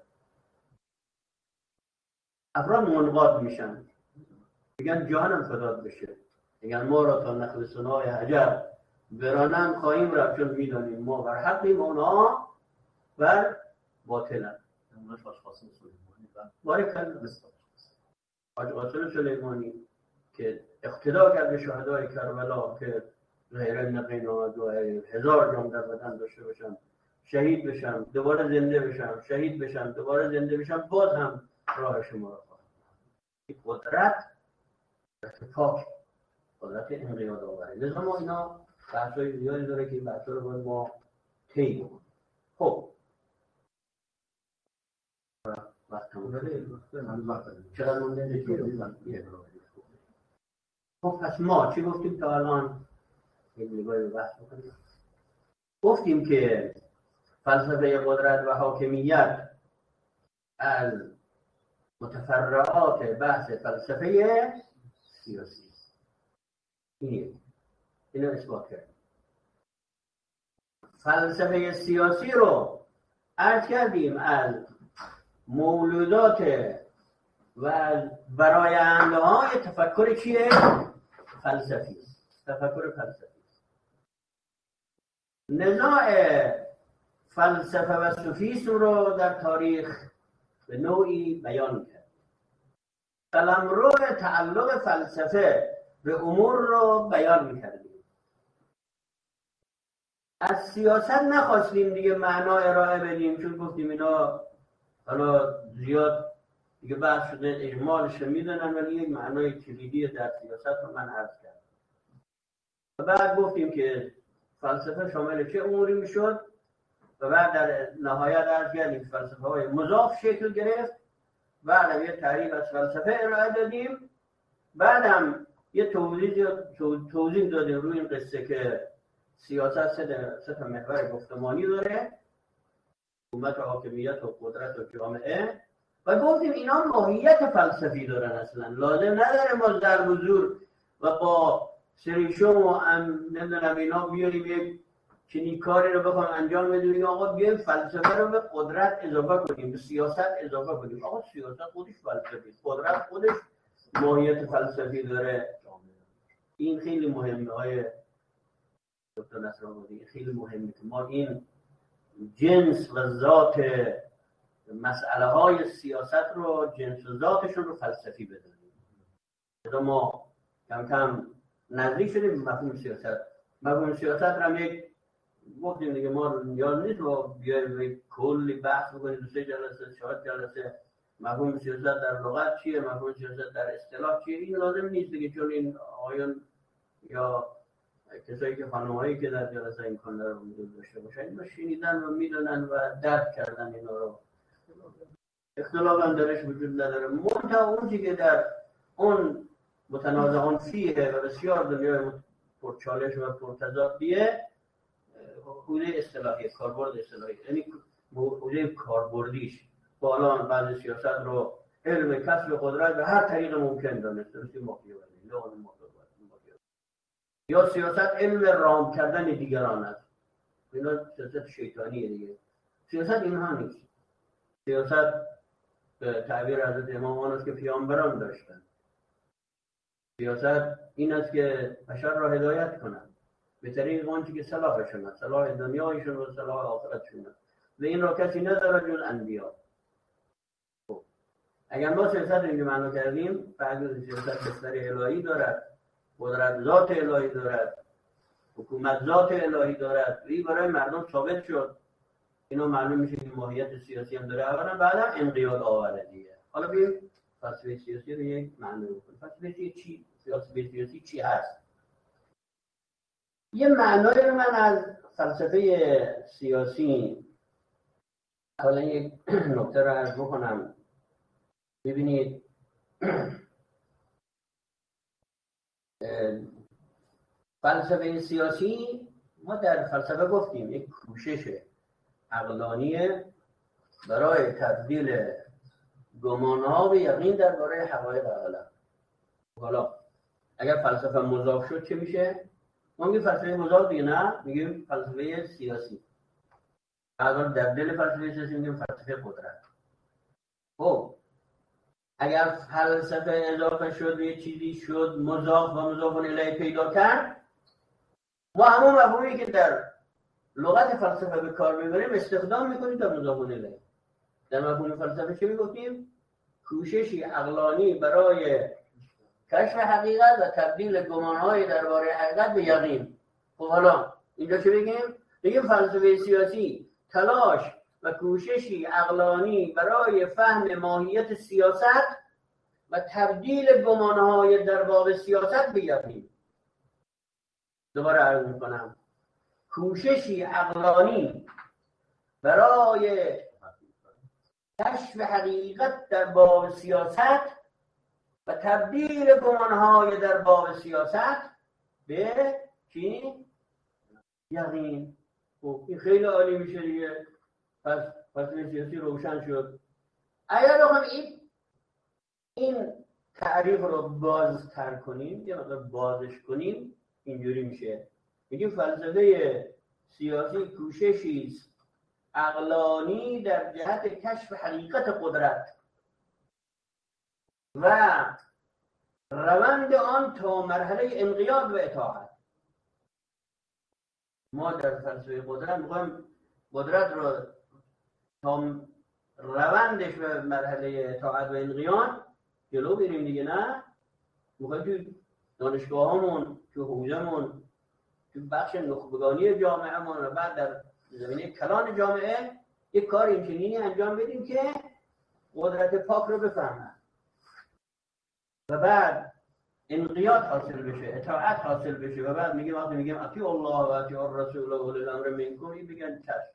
افراد منقاد میشن، میگن جانم فدات بشه، میگن ما را تا نخل سنای حجر برانند خواهیم رفت، چون میدانیم ما بر حقیم، اونا بر باطلن. اوناش حاج قاسم سلیمانی و بارکالله حاج قاسم سلیمانی که اقتدا کرد به شهدای کربلا که غیر نقینا و هزار جان در بدن داشته باشن، شهید بشن، دوباره زنده بشن، شهید بشن، دوباره زنده بشن، باز هم راه شما را خواهد. این قدرت پاک، قدرت انقیاد آوره. لذا ما اینا بحثای زیادی داره که این بحثا رو باید ما طی کنیم. خب وقت تموم چقدر مونده؟ خب پس ما چی گفتیم تا الان؟ یک نگاهی رو بحث بکنیم. گفتیم که فلسفه قدرت و حاکمیت از متفرعات بحث فلسفه سیاسی اینه، اینو اثبات کردیم. فلسفه سیاسی رو عرض کردیم از مولودات و براینده های تفکر چیه؟ فلسفی. تفکر فلسفی. نزاع فلسفه و صوفیسم رو در تاریخ به نوعی بیان کرد. قلمرو تعلق فلسفه به امور رو بیان میکردیم. از سیاست نخواستیم دیگه معنا ارائه بدیم، چون گفتیم اینا حالا زیاد دیگه بحث شده اجمالش میدونن، ولی یک معنای کلیدی در سیاست رو من عرض کردم. و بعد گفتیم که فلسفه شامل چه اموری میشد و بعد در نهایت عرض کردیم فلسفه های مضاف شکل گرفت. بعدم یه تعریف از فلسفه ارائه دادیم. بعدم یه توضیح توضیح دادیم روی این قصه که سیاست سه سه تا محور گفتمانی داره: حکومت و حاکمیت و قدرت و جامعه. و گفتیم اینا ماهیت فلسفی دارن، اصلا لازم نداره ما ضرب و زور و با سریشم و نمیدونم اینا بیاریم یک چنین کاری رو بخوام انجام بدیم. آقا بیایم فلسفه رو به قدرت اضافه کنیم، به سیاست اضافه کنیم. آقا سیاست خودش فلسفی، قدرت خودش ماهیت فلسفی داره. این خیلی مهمه های دکتر نصرآبادی، خیلی مهمه که ما این جنس و ذات مسئله های سیاست رو، جنس و ذاتشون رو فلسفی بدونیم. اذا ما کم کم نزدیک شدیم به مفهوم سیاست. مفهوم سیاست هم یک گفتیم دیگه، ما نیاز نیست با بیایم کلی بحث بکنیم دو سه جلسه چهار جلسه مفهوم سیاست در لغت چیه، مفهوم سیاست در اصطلاح چیه. این لازم نیست دیگه، چون این آیان یا کسایی که خانم‌هایی که در جلسه این کار رو داشته باشن اینا شنیدن و میدونن و درک کردن اینا رو. اختلاف هم درش وجود نداره. منتها اون چیزی که در اون متنازعان فیه و بسیار دنیای پرچالش و پرتضادیه حوزه اصطلاحی، کاربرد اصطلاحی، یعنی حوزه کاربردیش. بالا بعضی سیاست رو علم کسب قدرت به هر طریق ممکن دانسته، مثل ماکیاولی، لئون ماکیاولی. یا سیاست علم رام کردن دیگران است. اینا سیاست شیطانیه دیگه. سیاست اینها نیست. سیاست به تعبیر حضرت امام آن است که پیامبران داشتن. سیاست این است که بشر را هدایت کنند به طریق آنچه که صلاحشون است، صلاح دنیایشون و صلاح آخرتشون است. و این را کسی نداره جز انبیا. خب اگر ما سیاست رو اینجا معنا کردیم، بعد سیاست بستر الهی دارد، قدرت ذات الهی دارد، حکومت ذات الهی دارد. این برای مردم ثابت شد. اینا معلوم میشه که ماهیت سیاسی هم داره. اولا بعدا انقیاد آورده دیگه. حالا ببین فلسفه سیاسی رو یک معنی بکنیم. فلسفه چی؟ فلسفه سیاسی چی هست؟ یه معنایی رو من از فلسفه سیاسی حالا یک نکته رو عرض بکنم. ببینید فلسفه سیاسی، ما در فلسفه گفتیم یک کوشش عقلانیه برای تبدیل گمان‌ها به یقین درباره حقایق عالم. حالا اگر فلسفه مضاف شد چه میشه؟ ما میگیم فلسفه مضاف دیگه نه، میگیم فلسفه سیاسی. بعدا در دل فلسفه سیاسی میگیم فلسفه قدرت. خب اگر فلسفه اضافه شد یه چیزی شد مضاف و مضاف الیه پیدا کرد، ما همون مفهومی که در لغت فلسفه به کار میبریم استخدام میکنیم در مضاف الیه. در مفهوم فلسفه چه میگفتیم؟ کوششی عقلانی برای کشف حقیقت و تبدیل گمانهای درباره حقیقت به یقین. خب حالا اینجا چه بگیم؟ بگیم فلسفه سیاسی تلاش و کوششی عقلانی برای فهم ماهیت سیاست و تبدیل گمانهای در باب سیاست به یقین. دوباره عرض میکنم، کوششی عقلانی برای کشف حقیقت در باب سیاست و تبدیل گمانهای در باب سیاست به چی؟ یقین. خب این خیلی عالی میشه دیگه. پس فلسفه سیاسی روشن شد. اگر بخوام این این تعریف رو بازتر کنیم، یا مطلب بازش کنیم، اینجوری میشه. میگیم فلسفه سیاسی کوششی است عقلانی در جهت کشف حقیقت قدرت و روند آن تا مرحله انقیاد و اطاعت. ما در فلسفه قدرت میخوایم قدرت رو تا روندش به مرحله اطاعت و انقیاد، جلو بریم دیگه. نه میخوایم تو دانشگاهامون، تو حوزه‌مون، تو بخش نخبگانی جامعهمون و بعد در زمینه کلان جامعه یک کار اینچنینی انجام بدیم که قدرت پاک رو بفهمن و بعد انقیاد حاصل بشه، اطاعت حاصل بشه. و بعد میگیم وقتی میگیم اطیعوا الله و اطیعوا الرسول و اولی الامر منکم، این بگن چشم،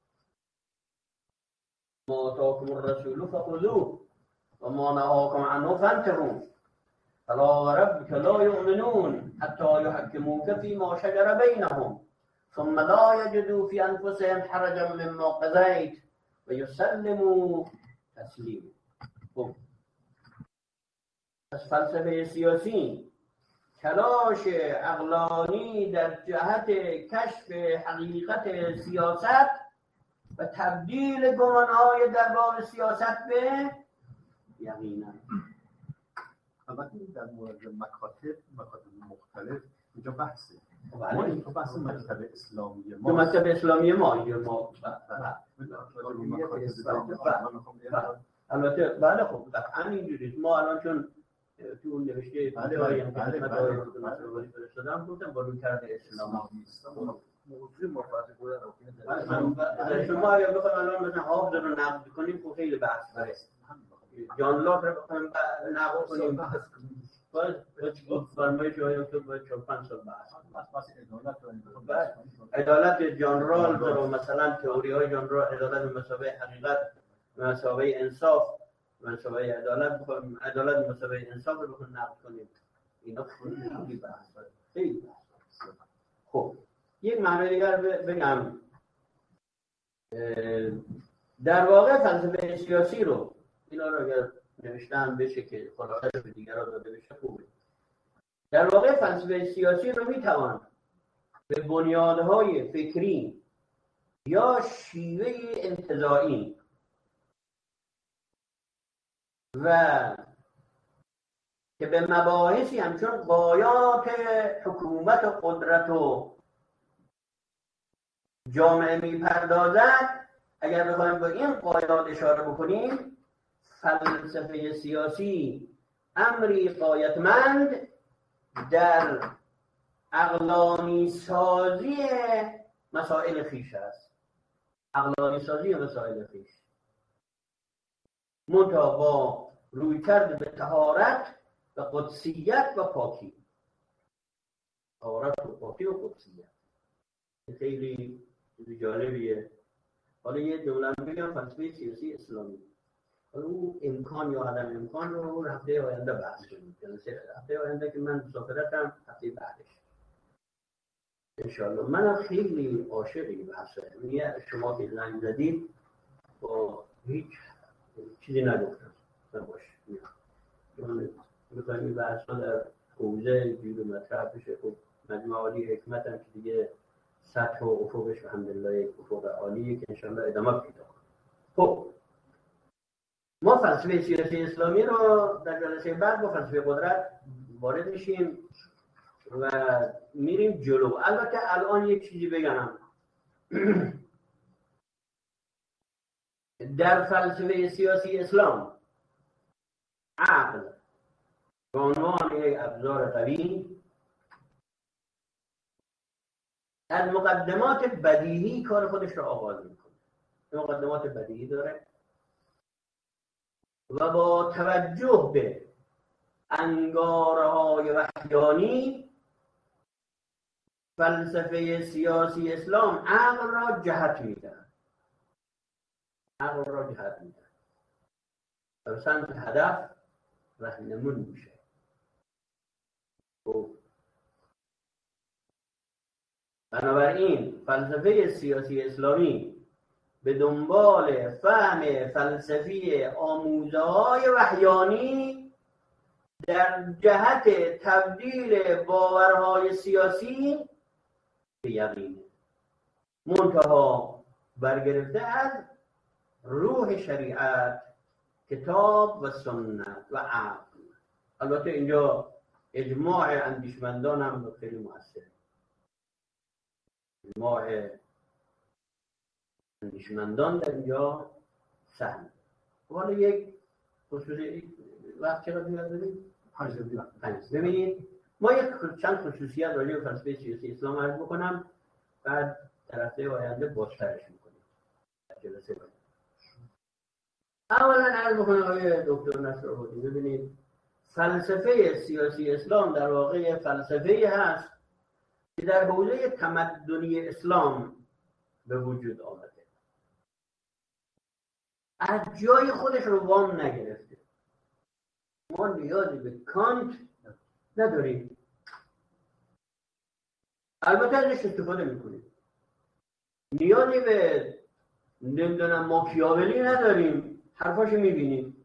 ما آتاکم الرسول فخذوه و ما نهاکم عنه فانتهوا فلا وربك لا يؤمنون حتى يحكموك فيما شجر بينهم ثم لا يجدوا في انفسهم حرجا مما قضيت ويسلموا تسلیما. خب از فلسفه سیاسی تلاش عقلانی در جهت کشف حقیقت سیاست و تبدیل گمانهای در باب سیاست به یقینا. البته در مورد مکاتب مکاتب مختلف اینجا بحثه. ما این تو بحث مکتب اسلامی ما دو مکتب اسلامی ما اینجا ما البته بله. خب قطعا اینجوریه. ما الان چون تو اون نوشته کاری هم که خدمت آقای دکتر مسعودی فرستادم گفتم با روی کرده اسلامی موضوع مرتبط بودن شما اگر بخوایم الان مثلا حافظ رو نقد کنیم خب خیلی بحث داره. جان لاک رو بخوایم نقد کنیم باز فرمایش آقای دکتر باید چهار پنج سال بحث. عدالت جان رالز رو مثلا تئوری های جان رالز، عدالت مساوی حقیقت، مساوی انصاف، مساوی عدالت بخوایم عدالت مساوی انصاف رو بخوایم نقد کنیم، اینا خیلی بحث داره، خیلی بحث. خب یک معنی دیگر بگم. در واقع فلسفه سیاسی رو اینا رو اگر نوشتم بشه که خلاصه به دیگران داده بشه خوبه. در واقع فلسفه سیاسی رو میتوان به بنیادهای فکری یا شیوه انتزاعی و که به مباحثی همچون غایات حکومت و قدرت و جامعه میپردازد، اگر بخوایم با این غایات اشاره بکنیم، فلسفه سیاسی امری غایتمند در عقلانی سازی مسائل خویش است. عقلانی سازی مسائل خویش منتها با رویکرد به طهارت و قدسیت و پاکی. طهارت و پاکی و قدسیت خیلی جالبیه. حالا یه جمله بگم فلسفه سیاسی اسلامی. حالا اون امکان یا عدم امکان رو هفته آینده بحث کنیم. هفته آینده که من مسافرتم، هفته بعدش انشاءالله. من خیلی عاشق این بحثه. میگه شما که زنگ زدید با هیچ چیزی نگفتم نباش. من میخوایم این بحث ها در حوزه جور مطرح بشه. خب مجموعه عالی حکمت هم که دیگه سطح و افقش الحمدلله افق عالیه که انشاءالله ادامه پیدا کنه. خب ما فلسفه سیاسی اسلامی رو در جلسه بعد با فلسفه قدرت وارد میشیم و میریم جلو. البته الان یک چیزی بگم. در فلسفه سیاسی اسلام عقل به عنوان یک ابزار قوی از مقدمات بدیهی کار خودش رو آغاز میکنه. مقدمات بدیهی داره و با توجه به انگاره‌های وحیانی فلسفه سیاسی اسلام عقل را جهت میده. عقل را جهت میده و سمت هدف راهنمون میشه. بنابراین فلسفه سیاسی اسلامی به دنبال فهم فلسفی آموزه‌های وحیانی در جهت تبدیل باورهای سیاسی به یقین، منتها برگرفته از روح شریعت، کتاب و سنت و عقل. البته اینجا اجماع اندیشمندان هم خیلی مؤثره. اجماع اندیشمندان در اینجا سهم. حالا یک خصوصی وقت چقدر میاد ببینید؟ پنج دقیقه پنج. ببینید ما یک چند خصوصیت راجع به فلسفه سیاسی اسلام عرض بکنم، بعد طرفه آینده بازترش میکنیم جلسه بعد. اولا عرض بکنم آقای دکتر نصرآبادی، ببینید فلسفه سیاسی اسلام در واقع فلسفه‌ای هست که در حوزه تمدنی اسلام به وجود آمده، از جای خودش رو وام نگرفته. ما نیازی به کانت نداریم، البته ازش استفاده میکنیم. نیازی به نمیدونم ماکیاولی نداریم، حرفاشو میبینیم.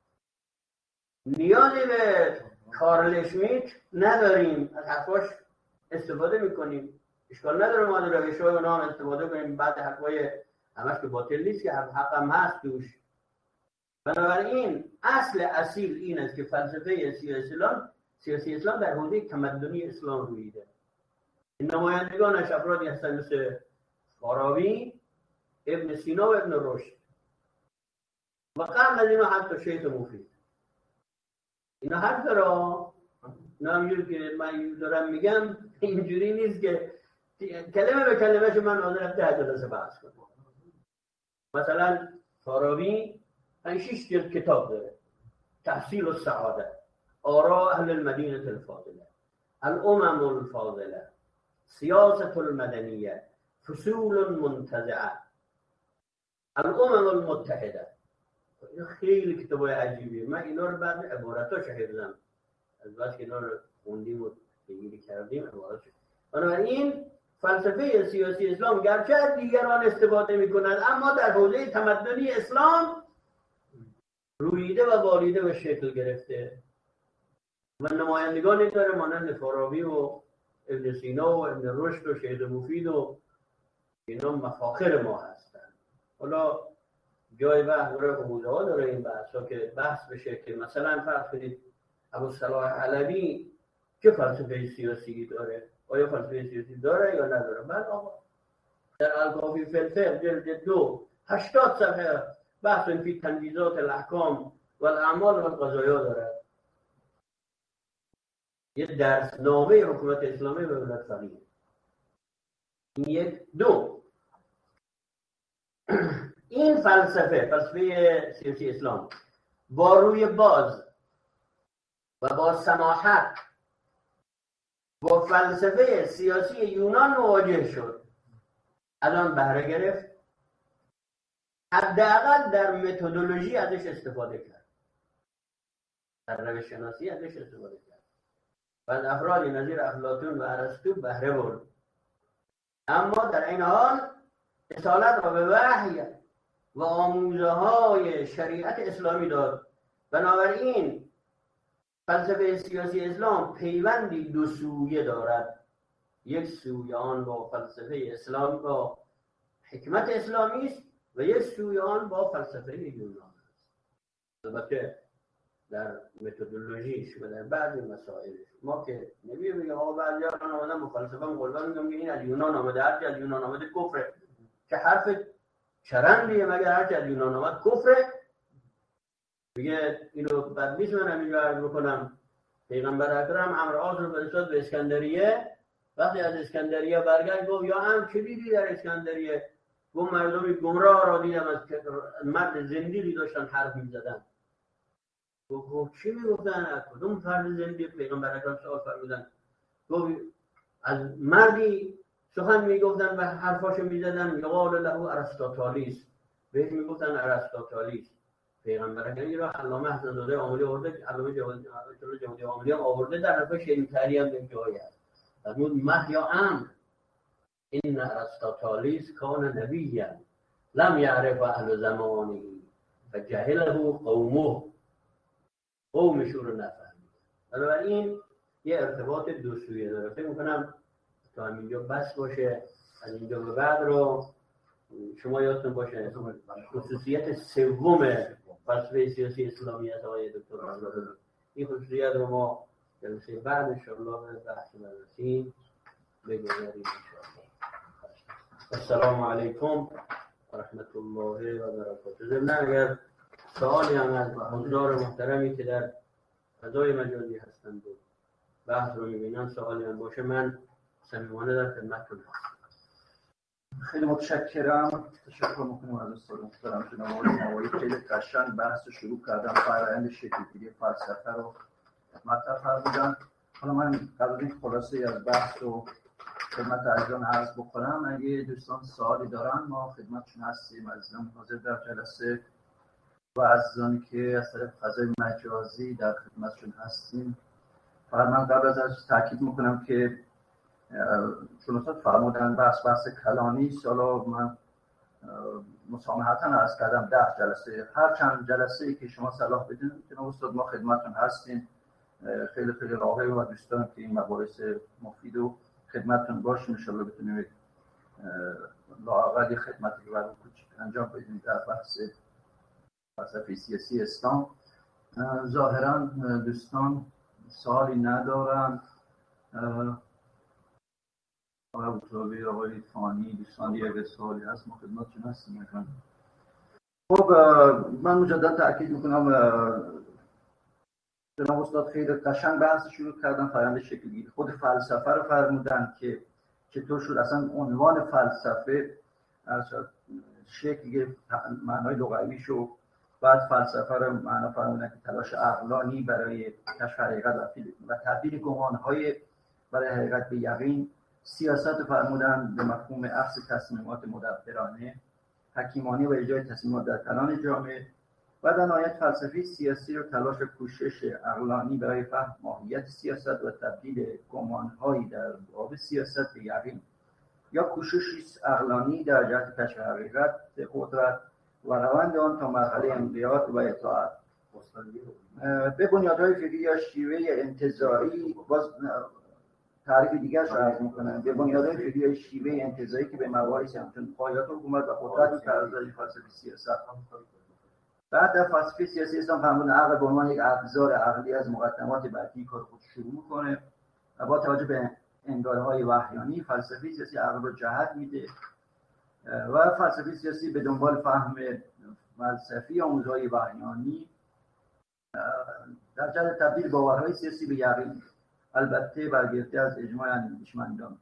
نیازی به کارل اشمیت نداریم، از حرفاش استفاده میکنیم. اشکال نداره ما در روش‌های اونا هم استفاده کنیم، بعد حرفای همش که باطل نیست که حق هم هست توش. بنابراین اصل اصیل این است که فلسفه سیاسی اسلام سیاسی اسلام در حوزه تمدنی اسلام رویده. این نمایندگانش افرادی هستند مثل فارابی، ابن سینا و ابن رشد و قبل از اینا حتی شیخ مفید. اینا حرف داره، اینا همجور که من دارم میگم اینجوری نیست که کلمه به کلمه شو من حاضر ده جلسه بحث کنم. مثلا فارابی پنج شش جلد کتاب داره: تحصیل السعاده، آراء اهل المدینه الفاضله، الامم الفاضله، سیاست المدنیه، فصول منتزعه، الامم المتحده. اینا خیلی کتابای عجیبیه. من اینا رو بعد عبارتاش حفظم، از بس که اینا رو خوندیم و پیگیری کردیم عبارتاش. بنابراین فلسفه سیاسی اسلام گرچه از دیگران استفاده میکنند، اما در حوزه تمدنی اسلام رویده و بالیده و شکل گرفته و نمایندگانی داره مانند فارابی و ابن سینا و ابن رشد و شیخ مفید و اینا مفاخر ما هستند. حالا جای بحث داره، حوزه ها داره این بحث ها که بحث بشه که مثلا فرض کنید ابوالصلاح علوی چه فلسفه سیاسی داره؟ آیا فلسفه سیاسی داره یا نداره؟ بعد آقا در الکافی فی الفقه جلد دو هشتاد صفحه بحث فی تنجیزات الاحکام و الاعمال و القضایا داره. یه درس نامه حکومت اسلامی به ملت فقیه. این یک. دو، این فلسفه فلسفه سیاسی اسلام با روی باز و با سماحت با فلسفه سیاسی یونان مواجه شد، از آن بهره گرفت، حداقل در متدولوژی ازش استفاده کرد، در روش شناسی ازش استفاده کرد و از افرادی نظیر افلاطون و ارسطو بهره برد، اما در این حال اصالت را به وحی و آموزه های شریعت اسلامی داد. بنابراین فلسفه سیاسی اسلام پیوندی دو سویه دارد، یک سوی آن با فلسفه اسلام با حکمت اسلامی است و یک سوی آن با فلسفه یونان است. البته در متدولوژیش و در بعضی مسائلش ما که نمی‌بینیم آقا بعضیا آمدن مفلسفه مقولان میگن این از یونان آمده، هر از یونان آمده کفره. که حرف چرندیه، مگر هر از یونان آمد کفره؟ میگه اینو بعد نیست من همینجا عرض بکنم. پیغمبر اکرم عمرو عاص رو فرستاد به اسکندریه. وقتی از اسکندریه برگشت گفت یا هم چه دیدی در اسکندریه؟ گفت مردمی گمراه را دیدم، از مرد زندیقی داشتن حرف میزدن. گفت چی میگفتن؟ از کدوم فرد زندیق؟ پیغمبر اکرم سوال فرمودن. گفت از مردی سخن میگفتن و حرفاشو میزدن، یقال له ارسطاطالیس، بهش میگفتن ارسطاطالیس. پیغمبر اکرم این را علامه حسن زاده عاملی آورده، علامه جوادی عاملی هم آورده در حرف شیرین تری هم به جایی هست. فرمود محیا امر این ارسطاطالیس کان نبیا لم یعرف اهل زمانه فجهله قومه، قومش رو نفهمید. بنابراین یه ارتباط دو سویه داره. فکر میکنم تا همینجا بس باشه. از اینجا به بعد رو شما یادتون باشه خصوصیت سوم فلسفه سیاسی اسلامی از آقای دکتر رضایی، این خصوصیت رو ما جلسه بعد انشاءالله به بحث بررسی بگذاریم انشاءالله. السلام علیکم و رحمت الله و برکاته. ضمن اگر سوالی هم از حضار محترمی که در فضای مجازی هستند و بحث رو میبینن سوالی هم باشه من صمیمانه در خدمتتون هستم. خیلی متشکرم. تشکر میکنم از استاد محترم جناب آقای نوایی. خیلی قشنگ بحث رو شروع کردم، فرآیند شکل‌گیری فلسفه رو مطرح فرمودن. حالا من قبل از این خلاصه از بحث رو خدمت عزیزان عرض بکنم. اگه دوستان سوالی دارن ما خدمتشون هستیم. عزیزان حاضر در جلسه و عزیزانی که از طریق فضای مجازی در خدمتشون هستیم. فقط من قبل از از تاکید میکنم که چون استاد فرمودن بحث بحث کلانی است، حالا من مسامحتاً عرض کردم ده جلسه، هر چند جلسه ای که شما صلاح بدین جناب استاد ما خدمتتون هستیم. خیلی خیلی راغب و دوست دارم که این مباحث مفید و خدمتتون باشیم. ان شاءالله بتونیم لااقل خدمتی که برای کوچیک انجام بدیم در بحث فلسفه سیاسی اسلام. ظاهراً دوستان سوالی ندارن. آقای ابوترابی، آقای فانی، دوستان دیگه سوالی هست ما خدمتتون هستیم. خب من مجدد تاکید میکنم جناب استاد خیلی قشنگ بحث شروع کردن فرآیند شکل‌گیری. خود فلسفه رو فرمودن که چطور شد اصلا عنوان فلسفه شکل معنای لغویش و بعد فلسفه رو معنا فرمودن که تلاش عقلانی برای کشف حقیقت و تبدیل گمانهای برای حقیقت به یقین. سیاست فرمودن به مفهوم اخذ تصمیمات مدبرانه، حکیمانه و ایجاد تصمیمات در کلان جامعه. و در نهایت فلسفه سیاسی رو تلاش کوشش عقلانی برای فهم ماهیت سیاست و تبدیل گمانهایی در باب سیاست به یقین، یا کوششی عقلانی در جهت کشف حقیقت قدرت و روند آن تا مرحله انقیاد و اطاعت به بنیادهای فکری یا شیوه انتزاعی. باز تعریف دیگرش رو عرض می‌کنم. به بنیادهای فکری یا شیوه انتزاعی که به مواردی همچون پایه‌های حکومت و قدرت پردازی فلسفه سیاست. بعد در فلسفه سیاسی اسلام فرمودن عقل به عنوان یک ابزار عقلی از مقدمات بعدی کار خود شروع می‌کنه و با توجه به انگاره‌های وحیانی فلسفه سیاسی عقل رو جهت میده و فلسفه سیاسی به دنبال فهم فلسفی آموزهای وحیانی در جهت تبدیل باورهای سیاسی به یقین، البته برگرفته از اجماع اندیشمندان.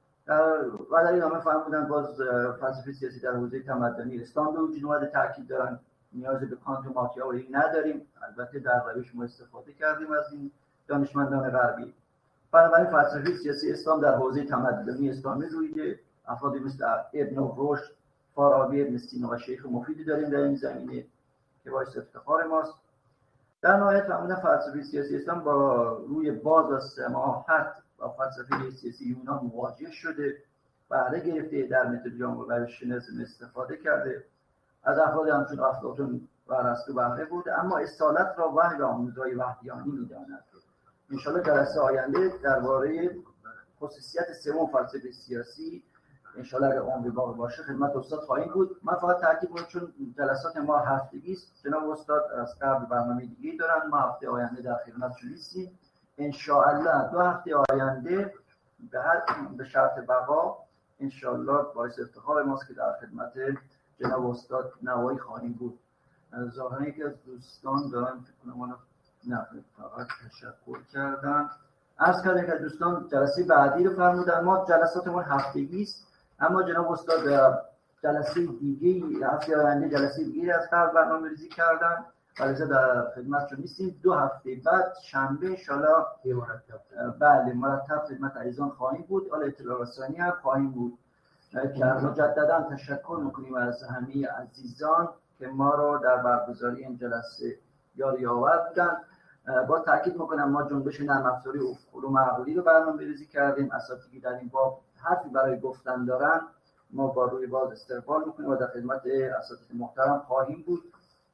و در این نامه فرمودن باز فلسفه سیاسی در حوزه تمدنی اسلام به وجود اومده. تاکید دارن نیاز به کانت و ماکیاولی نداریم. البته در روش ما استفاده کردیم از این دانشمندان غربی. بنابراین فلسفه سیاسی اسلام در حوزه تمدنی اسلامی رویده. افرادی مثل ابن رشد، فارابی، ابن سینا و شیخ مفیدی داریم در این زمینه که باعث افتخار ماست. در نهایت فرمودن فلسفه سیاسی اسلام با روی باز و سماحت و فلسفه سیاسی یونان مواجه شده، بهره گرفته، در متد جامعه و روش‌شناسی استفاده کرده، از افراد همچون افلاطون و ارسطو بهره برده، اما اصالت را وحی و آموزهای وحیانی می‌داند. ان شاءالله جلسه آینده درباره خصوصیت سوم فلسفه سیاسی ان شاءالله اگر عمر باقی باشه خدمت استاد خواهیم بود. من فقط تاکید می‌کنم چون جلسات ما هفتگی است، جناب استاد از قبل برنامه دیگه دارن، ما هفته آینده در خدمتشون هستیم ان شاءالله. دو هفته آینده به هر به شرط بقا ان شاءالله باعث افتخار ماست که در خدمت جناب استاد نوایی خواهیم بود. ظاهرا یکی از دوستان دارن فکر کنم نه فقط تشکر کردن. عرض کردم که دوستان جلسه بعدی رو فرمودن. ما جلساتمون هفتگی است، اما جناب استاد جلسه دیگه هفته آینده جلسه دیگه از قبل برنامه‌ریزی کردن ولی در خدمتشون نیستیم. دو هفته بعد شنبه ان شاءالله مرتب بله مرتب خدمت عزیزان خواهیم بود. حالا اطلاع رسانی هم خواهیم بود که مجددا تشکر می‌کنیم از همه عزیزان که ما رو در برگزاری این جلسه یاری آور بودن. با تاکید میکنم ما جنبش نرم افزاری علوم عقلی رو برنامه‌ریزی کردیم. اساتیدی در این باب حرفی برای گفتن دارن ما با روی باز استقبال میکنیم و در خدمت اساتید محترم خواهیم بود.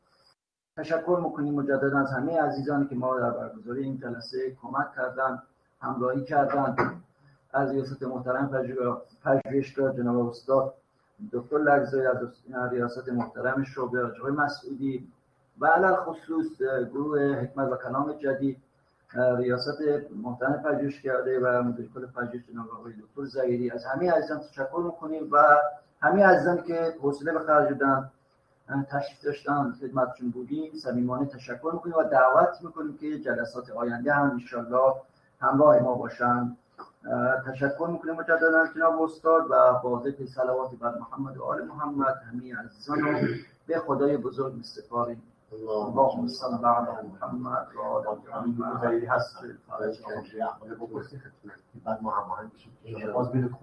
تشکر میکنیم مجددا از همه عزیزانی که ما در برگزاری این جلسه کمک کردن، همراهی کردن. از ریاست محترم پژوهشگاه جناب استاد دکتر لگزایی، از ریاست محترم شعبه آقای مسعودی و علل خصوص گروه حکمت و کلام جدید، ریاست محترم پژوهشکده و مدیر کل پژوهش جناب آقای دکتر زهیری، از همه عزیزان تشکر میکنیم و همه عزیزان که حوصله به خرج دادن تشریف داشتن خدمتشون بودیم صمیمانه تشکر میکنیم و دعوت میکنیم که جلسات آینده هم انشالله همراه ما باشن. تشکر میکنیم مجددا جناب استاد و با ذکر صلوات بر محمد و آل محمد همه عزیزان رو به خدای بزرگ میسپاریم. اللهم صل علی محمد و آل محمد. خیلی هست. بعد ما هماهنگ بشیم. باز